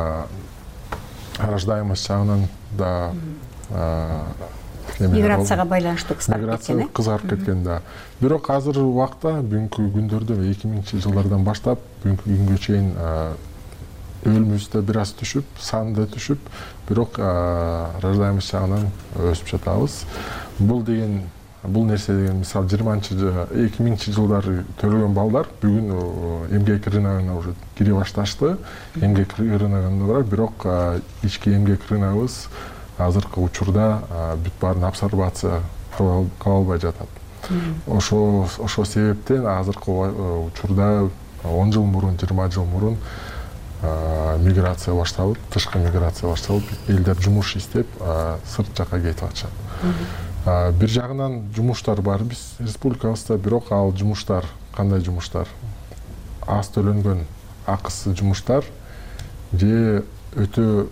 рождаемость жагынан да миграцияга байланыштуу кызарып кеткен да. Бирок азыр убакта бүгүнкү күндөрдө 2000-жылдардан баштап бүгүнкү күнгө чейин өлүмүбүз да бир аз түшүп, сан да түшүп, бирок рождаемость жагынан өсүп жатабыз. Бул нерсе деген мисалы 2000-жылдары төрөлгөн балдар бүгүн эмгек рыногуна уже кире башташты. Эмгек рыногунда бирок ички эмгек рыногубуз азыркы учурда бүт баарын абсорбация кыла албай жатат. Ошол себептен азыркы учурда 10 жыл мурун, 20 жыл мурун миграция башталып, тышкы миграция башталып, элдер жумуш издеп сырт жака кетип атышат. Бир жагынан жумуштар бар биз республикабызда, бирок ал жумуштар кандай жумуштар? Аз төлөнгөн акысыз жумуштар же өтө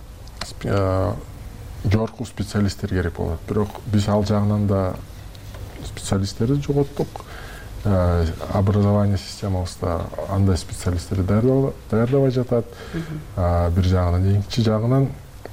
жогорку специалисттер керек болот. Бирок биз ал жагынан да специалисттерди жоготтук. Образование системабызда андай специалисттерди даярдабай жатат. Бир жагынан, экинчи жагынан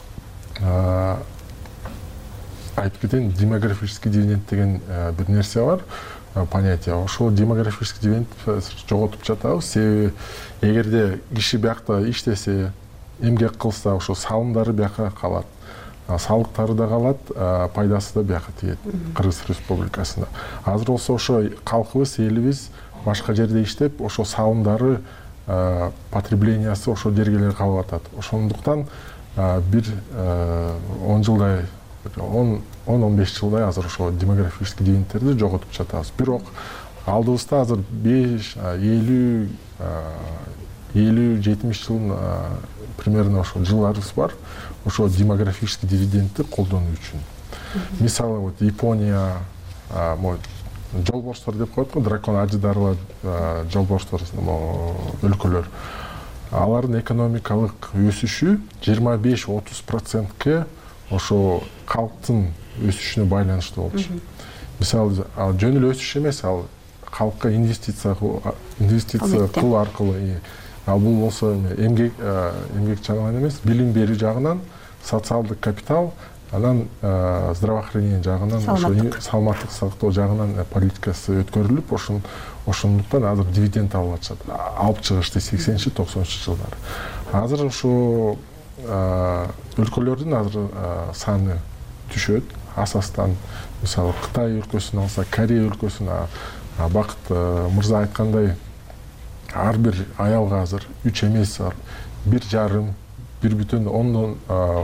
айтып кетейин, демографический дивиденд деген бир нерсе бар, понятие. Ошол демографический дивиденд жоготуп жатабыз. Себеби эгерде киши биякта иштесе, эмгек кылса, ошол салымдары бияка калат. Салыктары да калат, пайдасы да бияка тиет Кыргыз Республикасында. Азыр болсо ошо калкыбыз, элибиз башка жерде иштеп, ошо салымдары, потреблениясы ошол жерге эле калып атат. Ошондуктан бир 10 жылдай 10-15 жылдай азыр ошо демографический дивидендтерди жоготуп жатабыз. Бирок алдыбызда азыр 50-70 жылдын примерно ошо жылдарыбыз бар. Ошо демографический дивидендти колдонуу үчүн. Мисалы вот Япония, жолборстор деп коет го, дракон ажыдарова жолборстор өлкөлөр. Алардын экономикалык өсүшү 25-30%ке ошо калктын өсүшүнө байланыштуу болчу. Мисалы жөн эле өсүш эмес, ал калкка инвестиция кылуу аркылуу, ал бул болсо эмгек жагынан эмес, билим берүү жагынан, социалдык капитал, анан здравоохранение жагынан, саламаттык сактоо жагынан политикасы өткөрүлүп, ошондуктан азыр дивиденд алып атышат. Алып чыгышты 80-90 жылдары. Азыр ошо өлкөлөрдүн азыр саны түшөт. Асастан, мисалы Кытай өлкөсүн алса, Корея өлкөсүн, Бакыт мырза айткандай, ар бир аялга азыр 3 эмес, 1,5-1,10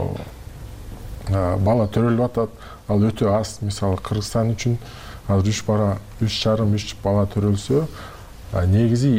бала төрөлүп атат. Ал өтө аз. Мисалы Кыргызстан үчүн азыр 3,5-3 бала төрөлсө, негизи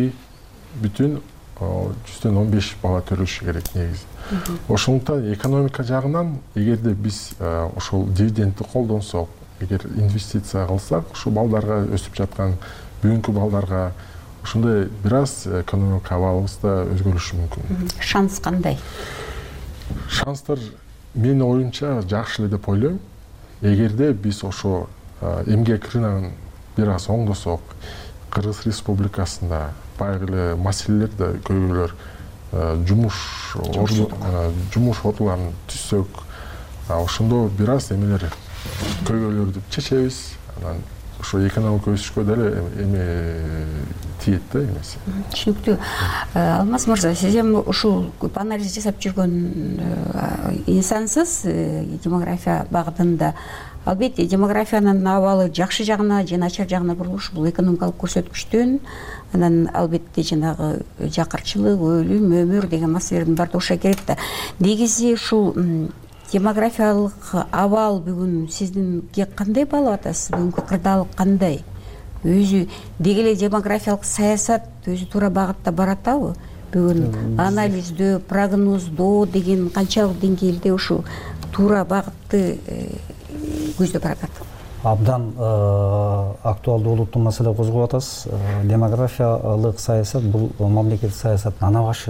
2,15 бала төрөлүшү керек негизи. Ошондуктан экономика жагынан эгерде биз ошол дивидендти колдонсок, эгер инвестиция кылсак, ошо балдарга өсүп жаткан бүгүнкү балдарга ошондой бир аз экономика абалыбыз да өзгөрүшү мүмкүн. Шанс кандай? Шанстар менин оюмча жакшы эле деп ойлойм. Эгерде биз ошо эмгек рыногун бир аз оңдосок, Кыргыз Республикасында баягы эле маселелер да көбөйлөр, жумуш ордуларын түзсөк, ошондо бир аз эмелер көйгөйлөрдү чечебиз. Анан ошо экономика өсүшкө деле эме тиет да эмеси. Түшүнүктүү. Алмаз мырза, сиз эми ушул көп анализ жасап жүргөн инсансыз демография багытында. Албетте, демографиянын абалы жакшы жагына же начар жагына бурулуш бул экономикалык көрсөткүчтөн, анан албетте жанагы жакырчылык, өлүм, өмүр деген маселелердин баары кошо келет да. Негизи ушул демографиялык абал бүгүн сиздинге кандай баалап атасыз? Бүгүнкү кырдаалык кандай? Өзү деги эле демографиялык саясат өзү туура багытта баратабы? Бүгүн анализдөө, прогноздоо деген канчалык деңгээлде ушу туура багытты көздөп баратат? Абдан актуалдуу улуттуу маселе козгоп атасыз. Демографиялык саясат бул мамлекеттик саясаттын ана башы.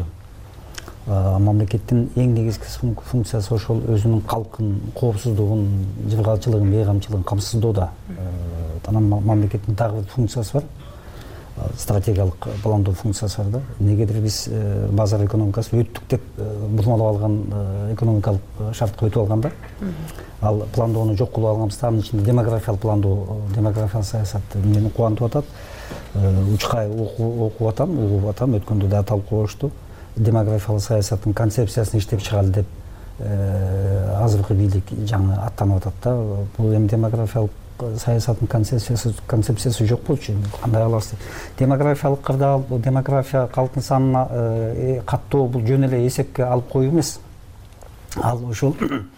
Мамлекеттин эң негизги функциясы ошол өзүнүн калкын коопсуздугун, жылгалчылыгын, бейгамчылыгын камсыздоодо. Анан мамлекеттин дагы бир функциясы бар. Стратегиялык пландоо функциясы бар да. Негедир биз базар экономикасы өттүк деп бурмалап алган экономикалык шартка өтүп алганда, ал пландоону жок кылып алганбыз. Анын ичинде демографиялык пландоо, демографиялык саясат мени кубантып атат. Учкай окуп атам, өткөндө да талкуулашту. Демографиялык саясаттын концепциясын иштеп чыгалы деп азыркы бийлик жаңы аттанып атат да. Бул эми демографиялык саясаттын концепциясы жок болчу. Кандай аласыз? Демографиялык кырдаал, демография калктын санына каттоо бул жөн эле эсепке алып коюу эмес. Ал ошол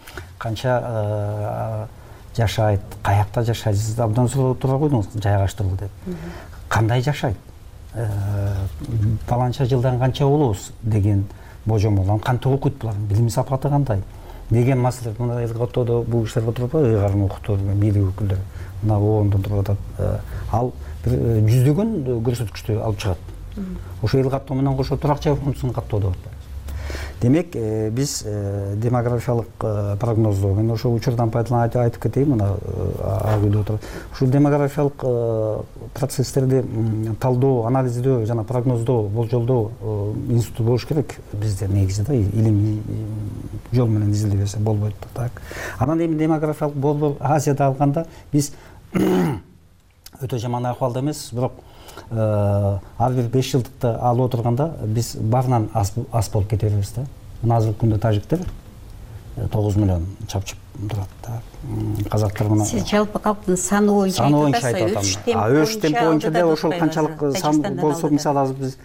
канча жашайт, каякта жашайт, сиз абдан сурап тура койдуңуз, жайгаштыруу деп. Кандай жашайт? Паланча жылдан канча болобуз деген божомол. Кантип окуйт булар? Билим сапаты кандай? Деген маселе. Мына Элготодо бул кишилер отуруп атпайбы? Ыйгарын окуттуу бийлик өкүлдөрү. Мына оондон туруп атат. Ал жүздөгөн көрсөткүчтү алып чыгат. Ошо эл каттоо менен кошо туракча функциясын каттоо деп атпайбы? Демек, биз демографиялык прогноздоо, мен ошо учурдан пайдаланып айтып кетейин, мына ак үйдө отуруп. Ушул демографиялык процесстерди талдоо, анализдөө жана прогноздоо, болжолдоо институту болуш керек. Бизде негизи да илимий жол менен изилдей берсе болбойт да, так. Анан эми демографиялык болбор Азияда алганда биз өтө жаман акыбалда эмес, бирок ар бир 5 жылдыкты алып отурганда биз баарынан аз болуп кете беребиз да. Мына азыркы күндө тажиктер 9 миллион чапчып казактар сиз жалпы калктын саны боюнча айтып атасыз. Өсүш темпи боюнча да ошол канчалык сан болсо, мисалы азыр биз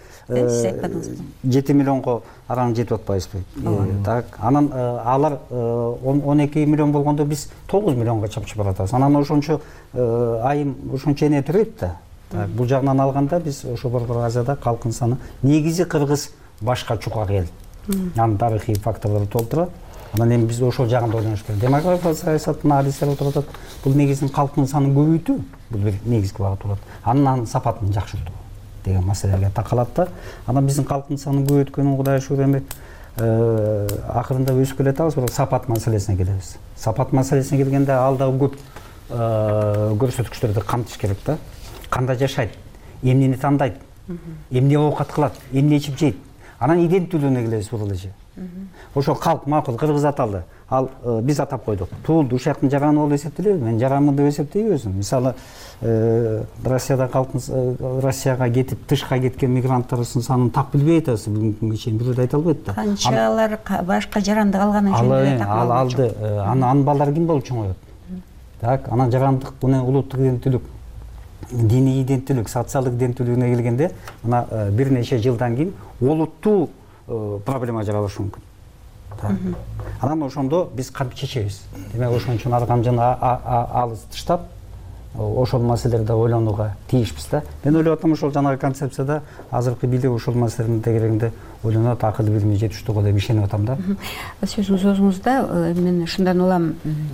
7 миллионго араң жетип атпайбызбы? Так, анан алар 12 миллион болгондо биз 9 миллионго чапчып баратабыз. Анан ошончо айым ошончо эне төрөйт да. Бул жагынан алганда биз ошо Борбор Азияда калктын саны негизи кыргыз башка чукак эл. Анын тарыхый факторлору толтурат. Анан эми биз ошол жагында ойлонуш керек. Демография саясатын адистер отуруп атат. Бул негизин калктын санын көбөйтүү, бул бир негизги багыт болот. Анын сапатын жакшыртуу деген маселеге такалат да. Анан биздин калктын санын көбөйткөнүн Кудай шүгүр эми акырында өсүп келатабыз, бирок сапат маселесине келебиз. Сапат маселесине келгенде ал да көп көрсөткүчтөрдү камтыш керек да. Кандай жашайт, эмнени тандайт, эмне оокат кылат, эмне ичип жейт. Анан иденттүүлүгүнө келебиз бул эле. Ошо калк макул кыргыз аталды. Ал биз атап койдук. Туулду ушактын жараны болуп эсептелеби? Мен жаранмын деп эсептейм өзүм. Мисалы, Россияда калктын Россияга кетип, тышка кеткен мигранттардын санын так билбей атасыз. Бүгүнкү күнгө чейин бирөө да айта албайт да. Канчалар башка жаранды алганын жөнүндө так ал алды. Анын балдары ким болуп чоңойот? Так, анан жарандык, мына улуттук иденттүүлүк, диний иденттүүлүк, социалдык иденттүүлүгүнө келгенде, мына бир нече жылдан кийин олуттуу проблема жаралышы мүмкүн. Анан ошондо биз кантип чечебиз? Демек ошон үчүн ар камжыны алыс таштап, ошол маселелерди ойлонууга тийишпиз да. Мен ойлоп атам, ошол жанагы концепцияда азыркы бийлик ошол маселенин тегерегинде ойлонот, акыл билими жетиштүүгө деп ишенип атам да. Сөзүңүз өзүңүздө мен ушундан улам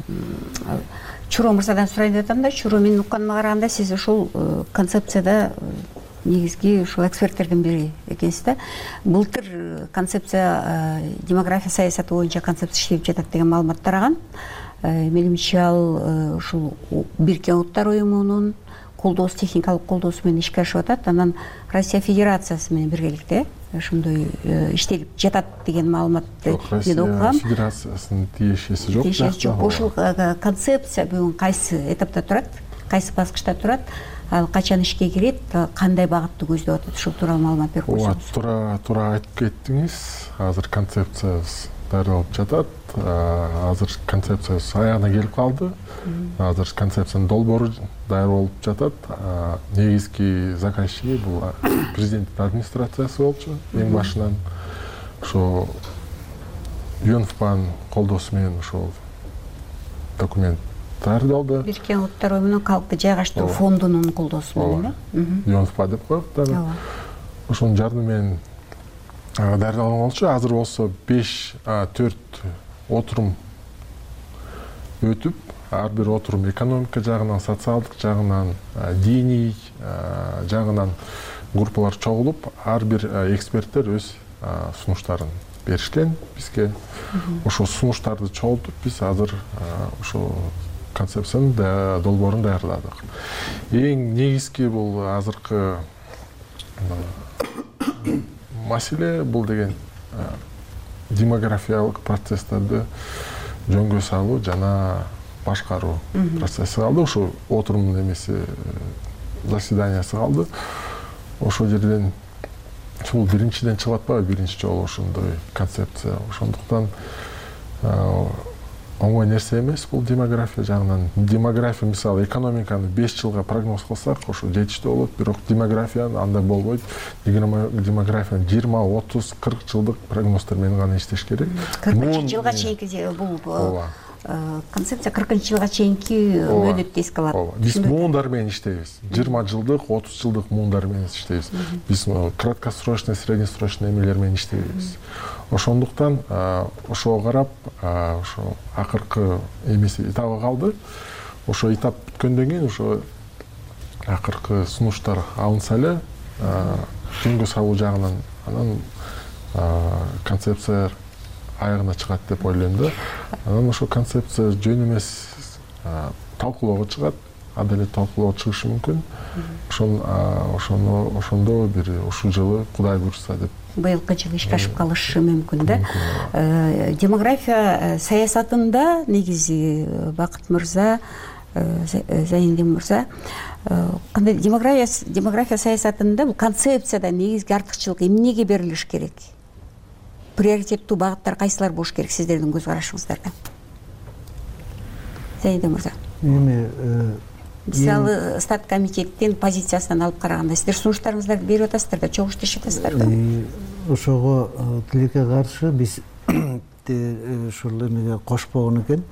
Чуро мырзадан сурайын деп атам да. Чуро, менин укканыма караганда сиз ушул концепцияда негизги ушул эксперттердин бири экенсиз да. Былтыр концепция демография саясаты боюнча концепция иштеп жатат деген маалымат тараган. Менимче ал ушул Бириккен Улуттар уюмунун колдоосу, техникалык колдоосу менен ишке ашып атат. Анан Россия Федерациясы менен биргеликте ошондой иштелип жатат деген маалыматты мен окугам. Россия Федерациясынын тиешеси жок. Тиешеси жок. Ушул концепция бүгүн кайсы этапта турат, кайсы баскычта турат, ал качан ишке кирет, кандай багытты көздөп атат, ушул тууралуу маалымат берип койсоңуз. Туура айтып кеттиңиз. Азыр концепциябыз даярдалып жатат. Азыр концепциябыз аягына келип калды. Азыр концепциянын долбоору даяр болуп жатат. Негизги заказчиги бул президенттин администрациясы болчу. Эң башынан ошо ЮНФПАнын колдоосу менен ошол документ даярдалды. Бириккен Улуттар уюмунун калкты жайгаштыруу фондунун колдоосу менен. ЮНФПА деп коет дагы. Ошонун жардымы менен даярдалган болчу. Азыр болсо 5-4 отурум өтүп, ар бир отурум экономика жагынан, социалдык жагынан, диний жагынан группалар чогулуп, ар бир эксперттер өз сунуштарын беришкен бизге. Ошол сунуштарды чогултуп, биз азыр ошол концепциянын долбоорун даярдадык. Эң негизги бул азыркы маселе бул деген демографиялык процесстерди жөнгө салуу жана башкаруу процесси калды. Ошо отурумдун эмеси заседаниясы калды. Ошол жерден бул биринчиден чыгып атпайбы, биринчи жолу ошондой концепция. Ошондуктан оңой нерсе эмес бул демография жагынан. Демография, мисалы, экономиканы 5 жылга прогноз кылсак, ошо жетиштүү болот, бирок демографияны андай болбойт. Демографияны 20, 30, 40 жылдык прогноздор менен гана иштеш керек. 40 жылга чейинки бул концепция 40 жылга чейинки мөөнөттү эске алат. Биз муундар менен иштейбиз. 20 жылдык, 30 жылдык муундар менен иштейбиз. Биз краткосрочный, среднесрочный эмелер менен иштейбиз. Ошондуктан ошого карап, ошо акыркы эмеси этабы калды. Ошо этап бүткөндөн кийин ошо акыркы сунуштар алынса эле жөнгө салуу жагынан анан концепция аягына чыгат деп ойлойм да. Анан ошо концепция жөн эмес талкуулоого чыгат, адалет талкуулоого чыгышы мүмкүн. Ошондо бир ушул жылы Кудай буйрса деп быйылкы жылы ишке ашып калышы мүмкүн да. Демография саясатында негизи Бакыт мырза, Зайниндин мырза, кандай демография саясатында бул концепцияда негизги артыкчылык эмнеге берилиш керек? Приоритеттүү багыттар кайсылар болуш керек сиздердин көз карашыңыздарда? Зайда мырза, эми мисалы стат комитеттин позициясынан алып караганда сиздер сунуштарыңыздарды берип атасыздар да, чогуу иштешип атасыздар да. Ошого тилекке каршы биз ушул эмеге кошпогон экен.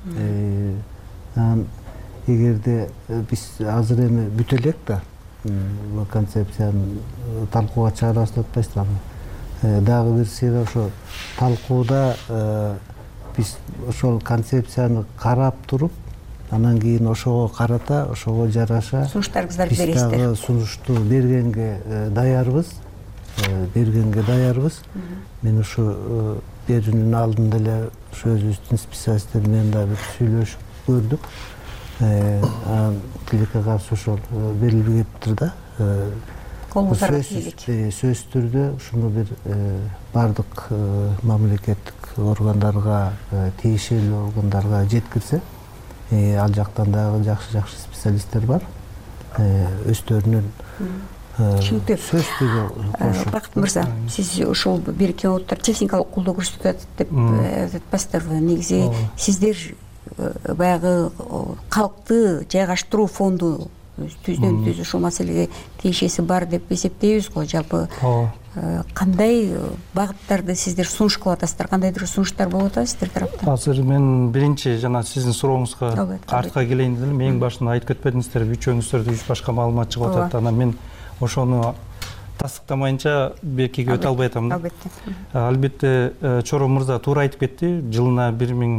Анан эгерде биз азыр эми бүтө элек да бул концепцияны талкууга чыгарабыз деп атпайсыздарбы? Дагы бир себеп ошо талкууда биз ошол концепцияны карап туруп, анан кийин ошого карата, ошого жараша сунуштарыңыздарды бересиздер. Биз дагы сунушту бергенге даярбыз. Мен ушу берүүнүн алдында эле ушу өзүбүздүн специалисттер менен дагы сүйлөшүп көрдүк. Анан тилекке каршы ошол берилбей кетиптир да. Сөзсүз түрдө ушуну бир бардык мамлекеттик органдарга, тиешелүү органдарга жеткирсе, ал жактан дагы жакшы специалисттер бар. Өздөрүнүн Бакыт мырза, сиз ушул Бириккен Улуттар техникалык колдоо көрсөтүп атат деп атпайсыздарбы? Негизи сиздер баягы калкты жайгаштыруу фонду түздөн түз ушул маселеге тиешеси бар деп эсептейбиз го. Жалпы кандай багыттарды сиздер сунуш кылып атасыздар? Кандайдыр сунуштар болуп атабы сиздер тараптан? Азыр мен биринчи жана сиздин сурооңузга артка келейин дедим. Эң башында айтып кетпедиңиздер, үчөөңүздөрдө үч башка маалымат чыгып атат. Анан мен ошону тастыктамайынча бекиге өтө албай атам. Албетте Чоро мырза туура айтып кетти. Жылына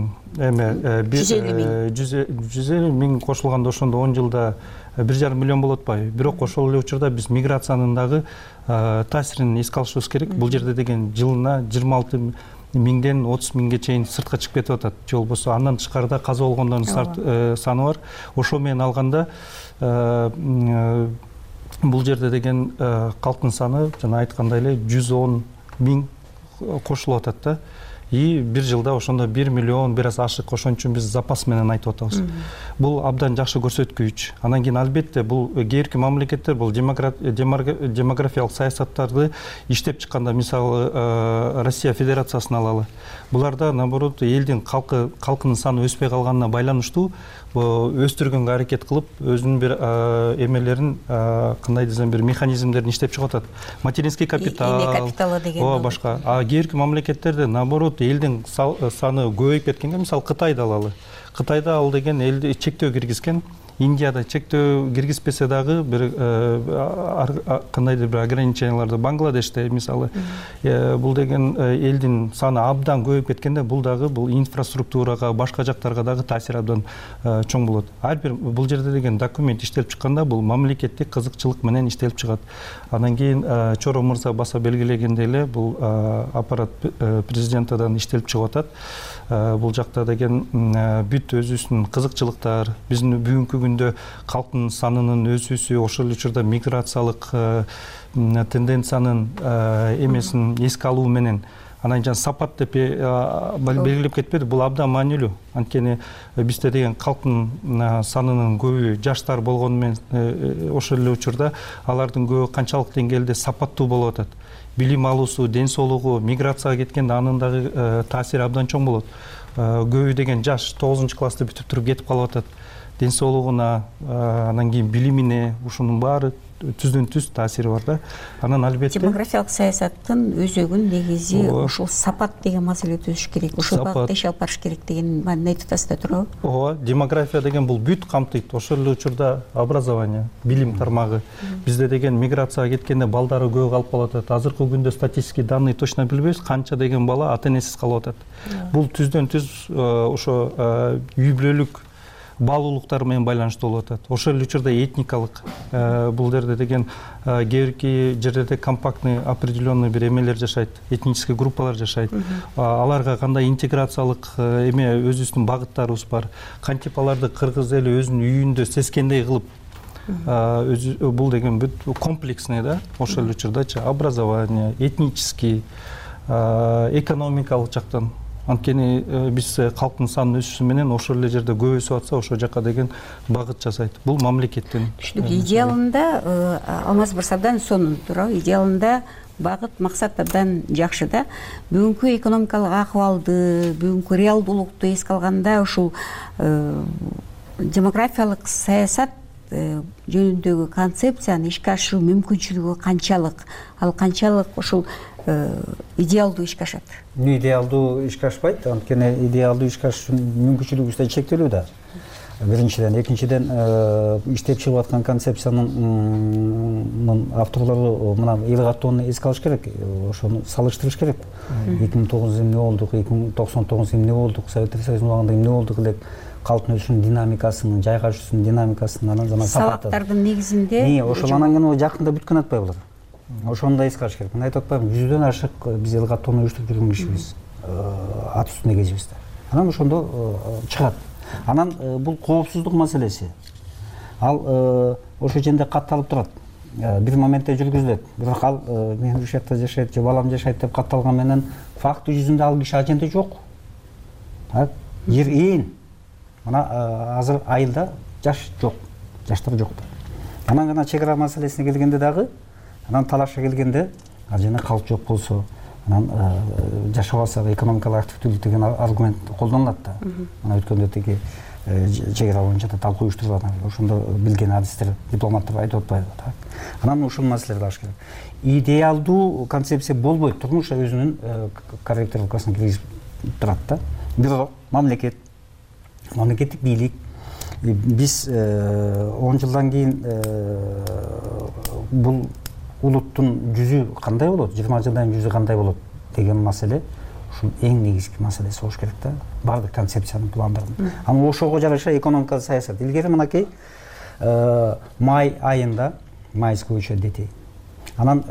150 миң кошулганда ошондо 10 жылда 1,5 миллион болот атпайбы? Бирок ошол эле учурда биз миграциянын дагы таасирин эске алышыбыз керек. Бул жерде деген жылына 26 миңден 30 миңге чейин сыртка чыгып кетип атат. Же болбосо андан тышкарыда каза болгондордун саны бар. Ошо менен алганда бул жерде деген калктын саны жана айткандай эле 110 миң кошулуп атат да. И бир жылда ошондо 1 миллион бир аз ашык, ошон үчүн биз запас менен айтып атабыз. Бул абдан жакшы көрсөткүч. Анан кийин албетте бул кээрки мамлекеттер бул демографиялык саясаттарды иштеп чыкканда, мисалы Россия Федерациясын алалы. Буларда наоборот элдин калкынын саны өспөй калганына байланыштуу өстүргөнгө аракет кылып, өзүнүн бир эмелерин, кандай десем, бир механизмдерин иштеп чыгып атат. Материнский капиталы деген башка. Кээрки мамлекеттерде наоборот элдин саны көбөйүп кеткенге, мисалы Кытайды алалы. Кытайда ал деген элди чектөө киргизген. Индияда чектөө киргизбесе дагы бир кандайдыр бир ограниченияларды, Бангладеште мисалы бул деген элдин саны абдан көбөйүп кеткенде, бул дагы бул инфраструктурага, башка жактарга дагы таасир абдан чоң болот. Ар бир бул жерде деген документ иштелип чыкканда бул мамлекеттик кызыкчылык менен иштелип чыгат. Анан кийин Чоро мырза баса белгилегендей эле бул аппарат президентадан иштелип чыгып атат. Бул жакта деген бүт өзүбүздүн кызыкчылыктар, биздин бүгүнкү күндө калктын санынын өсүүсү, ошол эле учурда миграциялык тенденциянын эмесин эске алуу менен, анан жана сапат деп белгилеп кетпеди, бул абдан маанилүү. Анткени бизде деген калктын санынын көбү жаштар болгону менен, ошол эле учурда алардын көбү канчалык деңгээлде сапаттуу болуп атат. Билим алуусу, ден соолугу, миграцияга кеткенде анын дагы таасири абдан чоң болот. Көбү деген жаш 9-классты бүтүп туруп кетип калып атат. Ден соолугуна, анан кийин билимине, ушунун баары түздөн түз таасири бар да. Анан албетте демографиялык саясаттын өзөгүн негизи ушул сапат деген маселе түзүш керек. Ушул багытта иш алып барыш керек деген маанини айтып атасыз да, туурабы? Ооба, демография деген бул бүт камтыйт. Ошол эле учурда образование, билим тармагы. Бизде деген миграцияга кеткенде балдары көп калып калып атат. Азыркы күндө статистика данные точно билбейбиз, канча деген бала ата энесиз калып атат. Бул түздөн түз ошо үй бүлөлүк баалуулуктар менен байланыштуу болуп атат. Ошол эле учурда этникалык бул жерде деген кээрки жерлерде компактный определенный бир эмелер жашайт, этнический группалар жашайт. Аларга кандай интеграциялык эме өзүбүздүн багыттарыбыз бар. Кантип аларды кыргыз эли өзүнүн үйүндө сескендей кылып бул деген бүт комплексный да. Ошол эле учурдачы образование, этнический, экономикалык жактан. Анткени биз калктын санынын өсүшү менен ошол эле жерде көп өсүп атса, ошол жака деген багыт жасайт. Бул мамлекеттин идеалында Алмаз Мырзадан сонун туурабы? Идеалында багыт максат абдан жакшы да. Бүгүнкү экономикалык акыбалды, бүгүнкү реалдуулукту эске алганда ушул демографиялык саясат жөнүндөгү концепцияны ишке ашыруу мүмкүнчүлүгү канчалык, ал канчалык ушул идеалдуу ишке ашат? Идеалдуу ишке ашпайт, анткени идеалдуу ишке ашуунун мүмкүнчүлүгүбүз да чектелүү да. Биринчиден, экинчиден иштеп чыгып аткан концепциянын авторлору мына эл каттоону эске алыш керек, ошону салыштырыш керек. 2009 эмне болдук, 1999 эмне болдук, Советтер Союзунун убагында эмне болдук элек, калктын өсүшүнүн динамикасынын, жайгашуусунун динамикасынын, анан жана сабактардын негизинде ошол анан кийин жакында бүткөн атпайбылар. Ошону да эске алыш керек. Мен айтып атпайбы, 100дөн ашык биз эл каттоону уюштуруп жүргөн кишибиз, ат үстүндө кезибиз да. Анан ошондо чыгат. Анан бул коопсуздук маселеси. Ал ошо жерде катталып турат. Бир моментте жүргүзүлөт. Бирок ал мен ушул жакта жашайт же балам жашайт деп катталган менен факты жүзүндө ал киши ал жерде жок. Жер ээн. Мына азыр айылда жаш жок. Жаштар жок. Анан гана чек ара маселесине келгенде дагы, анан талашка келгенде ал жерде калк жок болсо, анан жашап алсак экономикалык активдүүлүк деген аргумент колдонулат да. Мына өткөндө тиги чек ара боюнча да талкуу уюштурулган, ошондо билген адистер, дипломаттар айтып атпайбы. Анан ушул маселелерди алыш керек. Идеалдуу концепция болбойт, турмуш өзүнүн корректировкасына киргизип турат да. Бирок мамлекеттик бийлик биз 10 жылдан кийин бул улуттун жүзү кандай болот, 20 жылдан кийин жүзү кандай болот деген маселе ушул эң негизги маселеси болуш керек да. Бардык концепциянын пландарын. Анан ошого жараша экономикалык саясат. Илгери мынакей май айында майский учет детей. Анан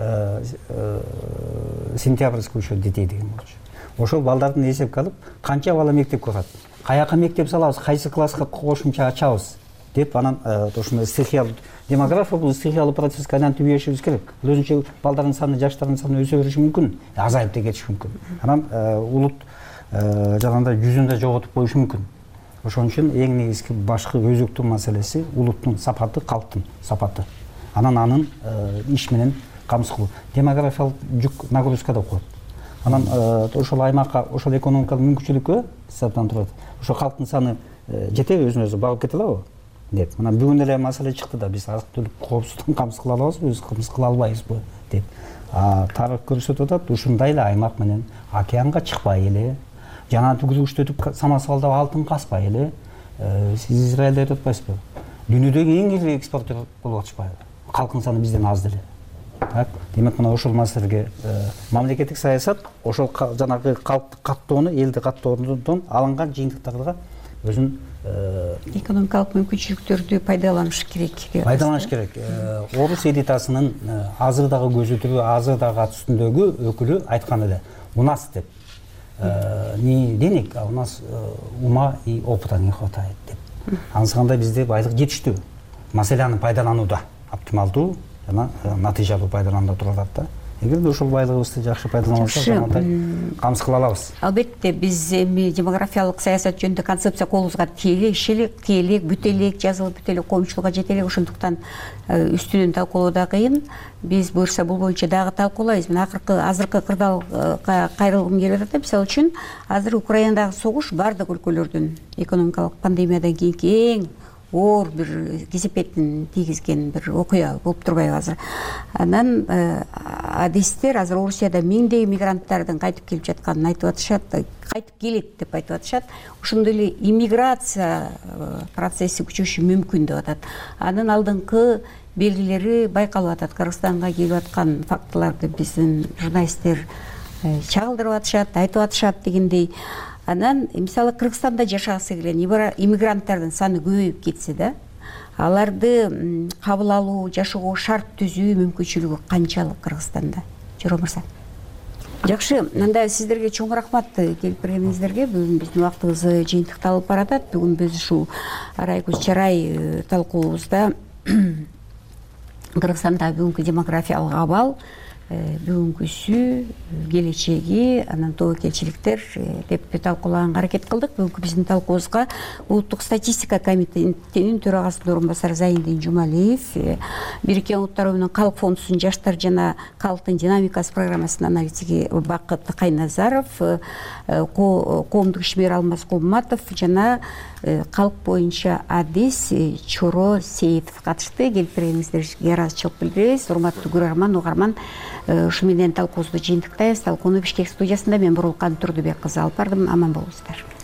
сентябрьский учет детей деген болчу. Ошол балдардын эсепке алып, канча бала мектепке барат, каяка мектеп салабыз, кайсы класска кошумча ачабыз деп анан ошондой стихиялык демография бул стихиялык процесске айлантып ийишибиз керек. Өзүнчө балдардын саны, жаштардын саны өсө бериши мүмкүн, азайып да кетиши мүмкүн. Анан улут жанагындай жүзүн да жоготуп коюшу мүмкүн. Ошон үчүн эң негизги башкы өзөктүү маселеси улуттун сапаты, калктын сапаты. Анан анын иш менен камсыз кылуу. Демографиялык жүк нагрузка да коет. Анан ошол аймакка, ошол экономикалык мүмкүнчүлүккө саптан турат. Ошо калктын саны жетеби, өзүн өзү багып кете алабы деп. Мына бүгүн эле маселе чыкты да, биз азык-түлүк коопсуздугун камсыз кыла алабызбы, камсыз кыла албайбызбы деп. Тарых көрсөтүп атат, ушундай эле аймак менен океанга чыкпай эле, жанагы күзгүчтөтүп самосвалдап алтын казбай эле, сиз Израилде айтып атпайсызбы? Дүйнөдөгү эң ири экспортер болуп атышпайбы? Калктын саны бизден аз деле. Демек мына ошол маселеге мамлекеттик саясат ошол жанагы калкты каттоону, элди каттоодон алынган жыйынтыктарга өзүн экономикалык мүмкүнчүлүктөрдү пайдаланыш керек. Пайдаланыш керек. Орус элитасынын азыр дагы көзү тирүү, азыр дагы ат үстүндөгү өкүлү айткан эле. У нас деп. Не денег, а у нас ума и опыта не хватает деп. Анысыкандай бизде байлык жетиштүү. Маселени пайдаланууда оптималдуу жана натыйжалуу пайдаланууда турат да. Эгерде ошол байлыгыбызды жакшы пайдалана алсак, андай камсыз кыла алабыз. Албетте биз эми демографиялык саясат жөнүндө концепция колубузга киелек, бүт элек, жазылып бүт элек, коомчулукка жете элек, ошондуктан үстүнөн талкуулоо да кыйын. Биз буюрса бул боюнча дагы талкуулайбыз. Мен азыркы кырдаалга кайрылгым келип атат. Мисалы үчүн, азыр Украинадагы согуш бардык өлкөлөрдүн экономикалык пандемиядан кийинки эң оор бир кесепетин тийгизген бир окуя болуп турбайбы азыр. Анан адистер азыр Орусияда миңдеген мигранттардын кайтып келип жатканын айтып атышат, кайтып келет деп айтып атышат. Ошондой эле иммиграция процесси күчөшү мүмкүн деп атат. Анын алдыңкы белгилери байкалып атат. Кыргызстанга келип аткан фактыларды биздин журналисттер чагылдырып атышат, айтып атышат дегендей. Анан мисалы Кыргызстанда жашагысы келген иммигранттардын саны көбөйүп кетсе да, аларды кабыл алуу, жашоого шарт түзүү мүмкүнчүлүгү канчалык Кыргызстанда? Жоро мырза. Жакшы, анда сиздерге чоң рахмат келип бергениңиздерге. Бүгүн биздин убактыбыз жыйынтыкталып баратат. Бүгүн биз ушул Арай көз чарай талкуубузда Кыргызстанда бүгүнкү демографиялык абал, бүгүнкүсү, келечеги, анан тобокелчиликтер деп талкуулаганга аракет кылдык. Бүгүнкү биздин талкуубузга Улуттук статистика комитетинин төрагасынын орун басары Зайнидин Жумалиев, Бириккен Улуттар Уюмунун Калк фондусунун жаштар жана калктын динамикасы программасынын аналитиги Бакыт Кайназаров, коомдук ишмер Алмаз Кулматов жана калк боюнча адис Чоро Сейитов катышты. Келиптиргениңиздерге ыраазычылык билдиребиз. Урматтуу көрөрман, угарман, ушу менен талкуубузду жыйынтыктайбыз. Талкууну Бишкек студиясында мен Бурулкан Турдубек кызы алып бардым. Аман болуңуздар.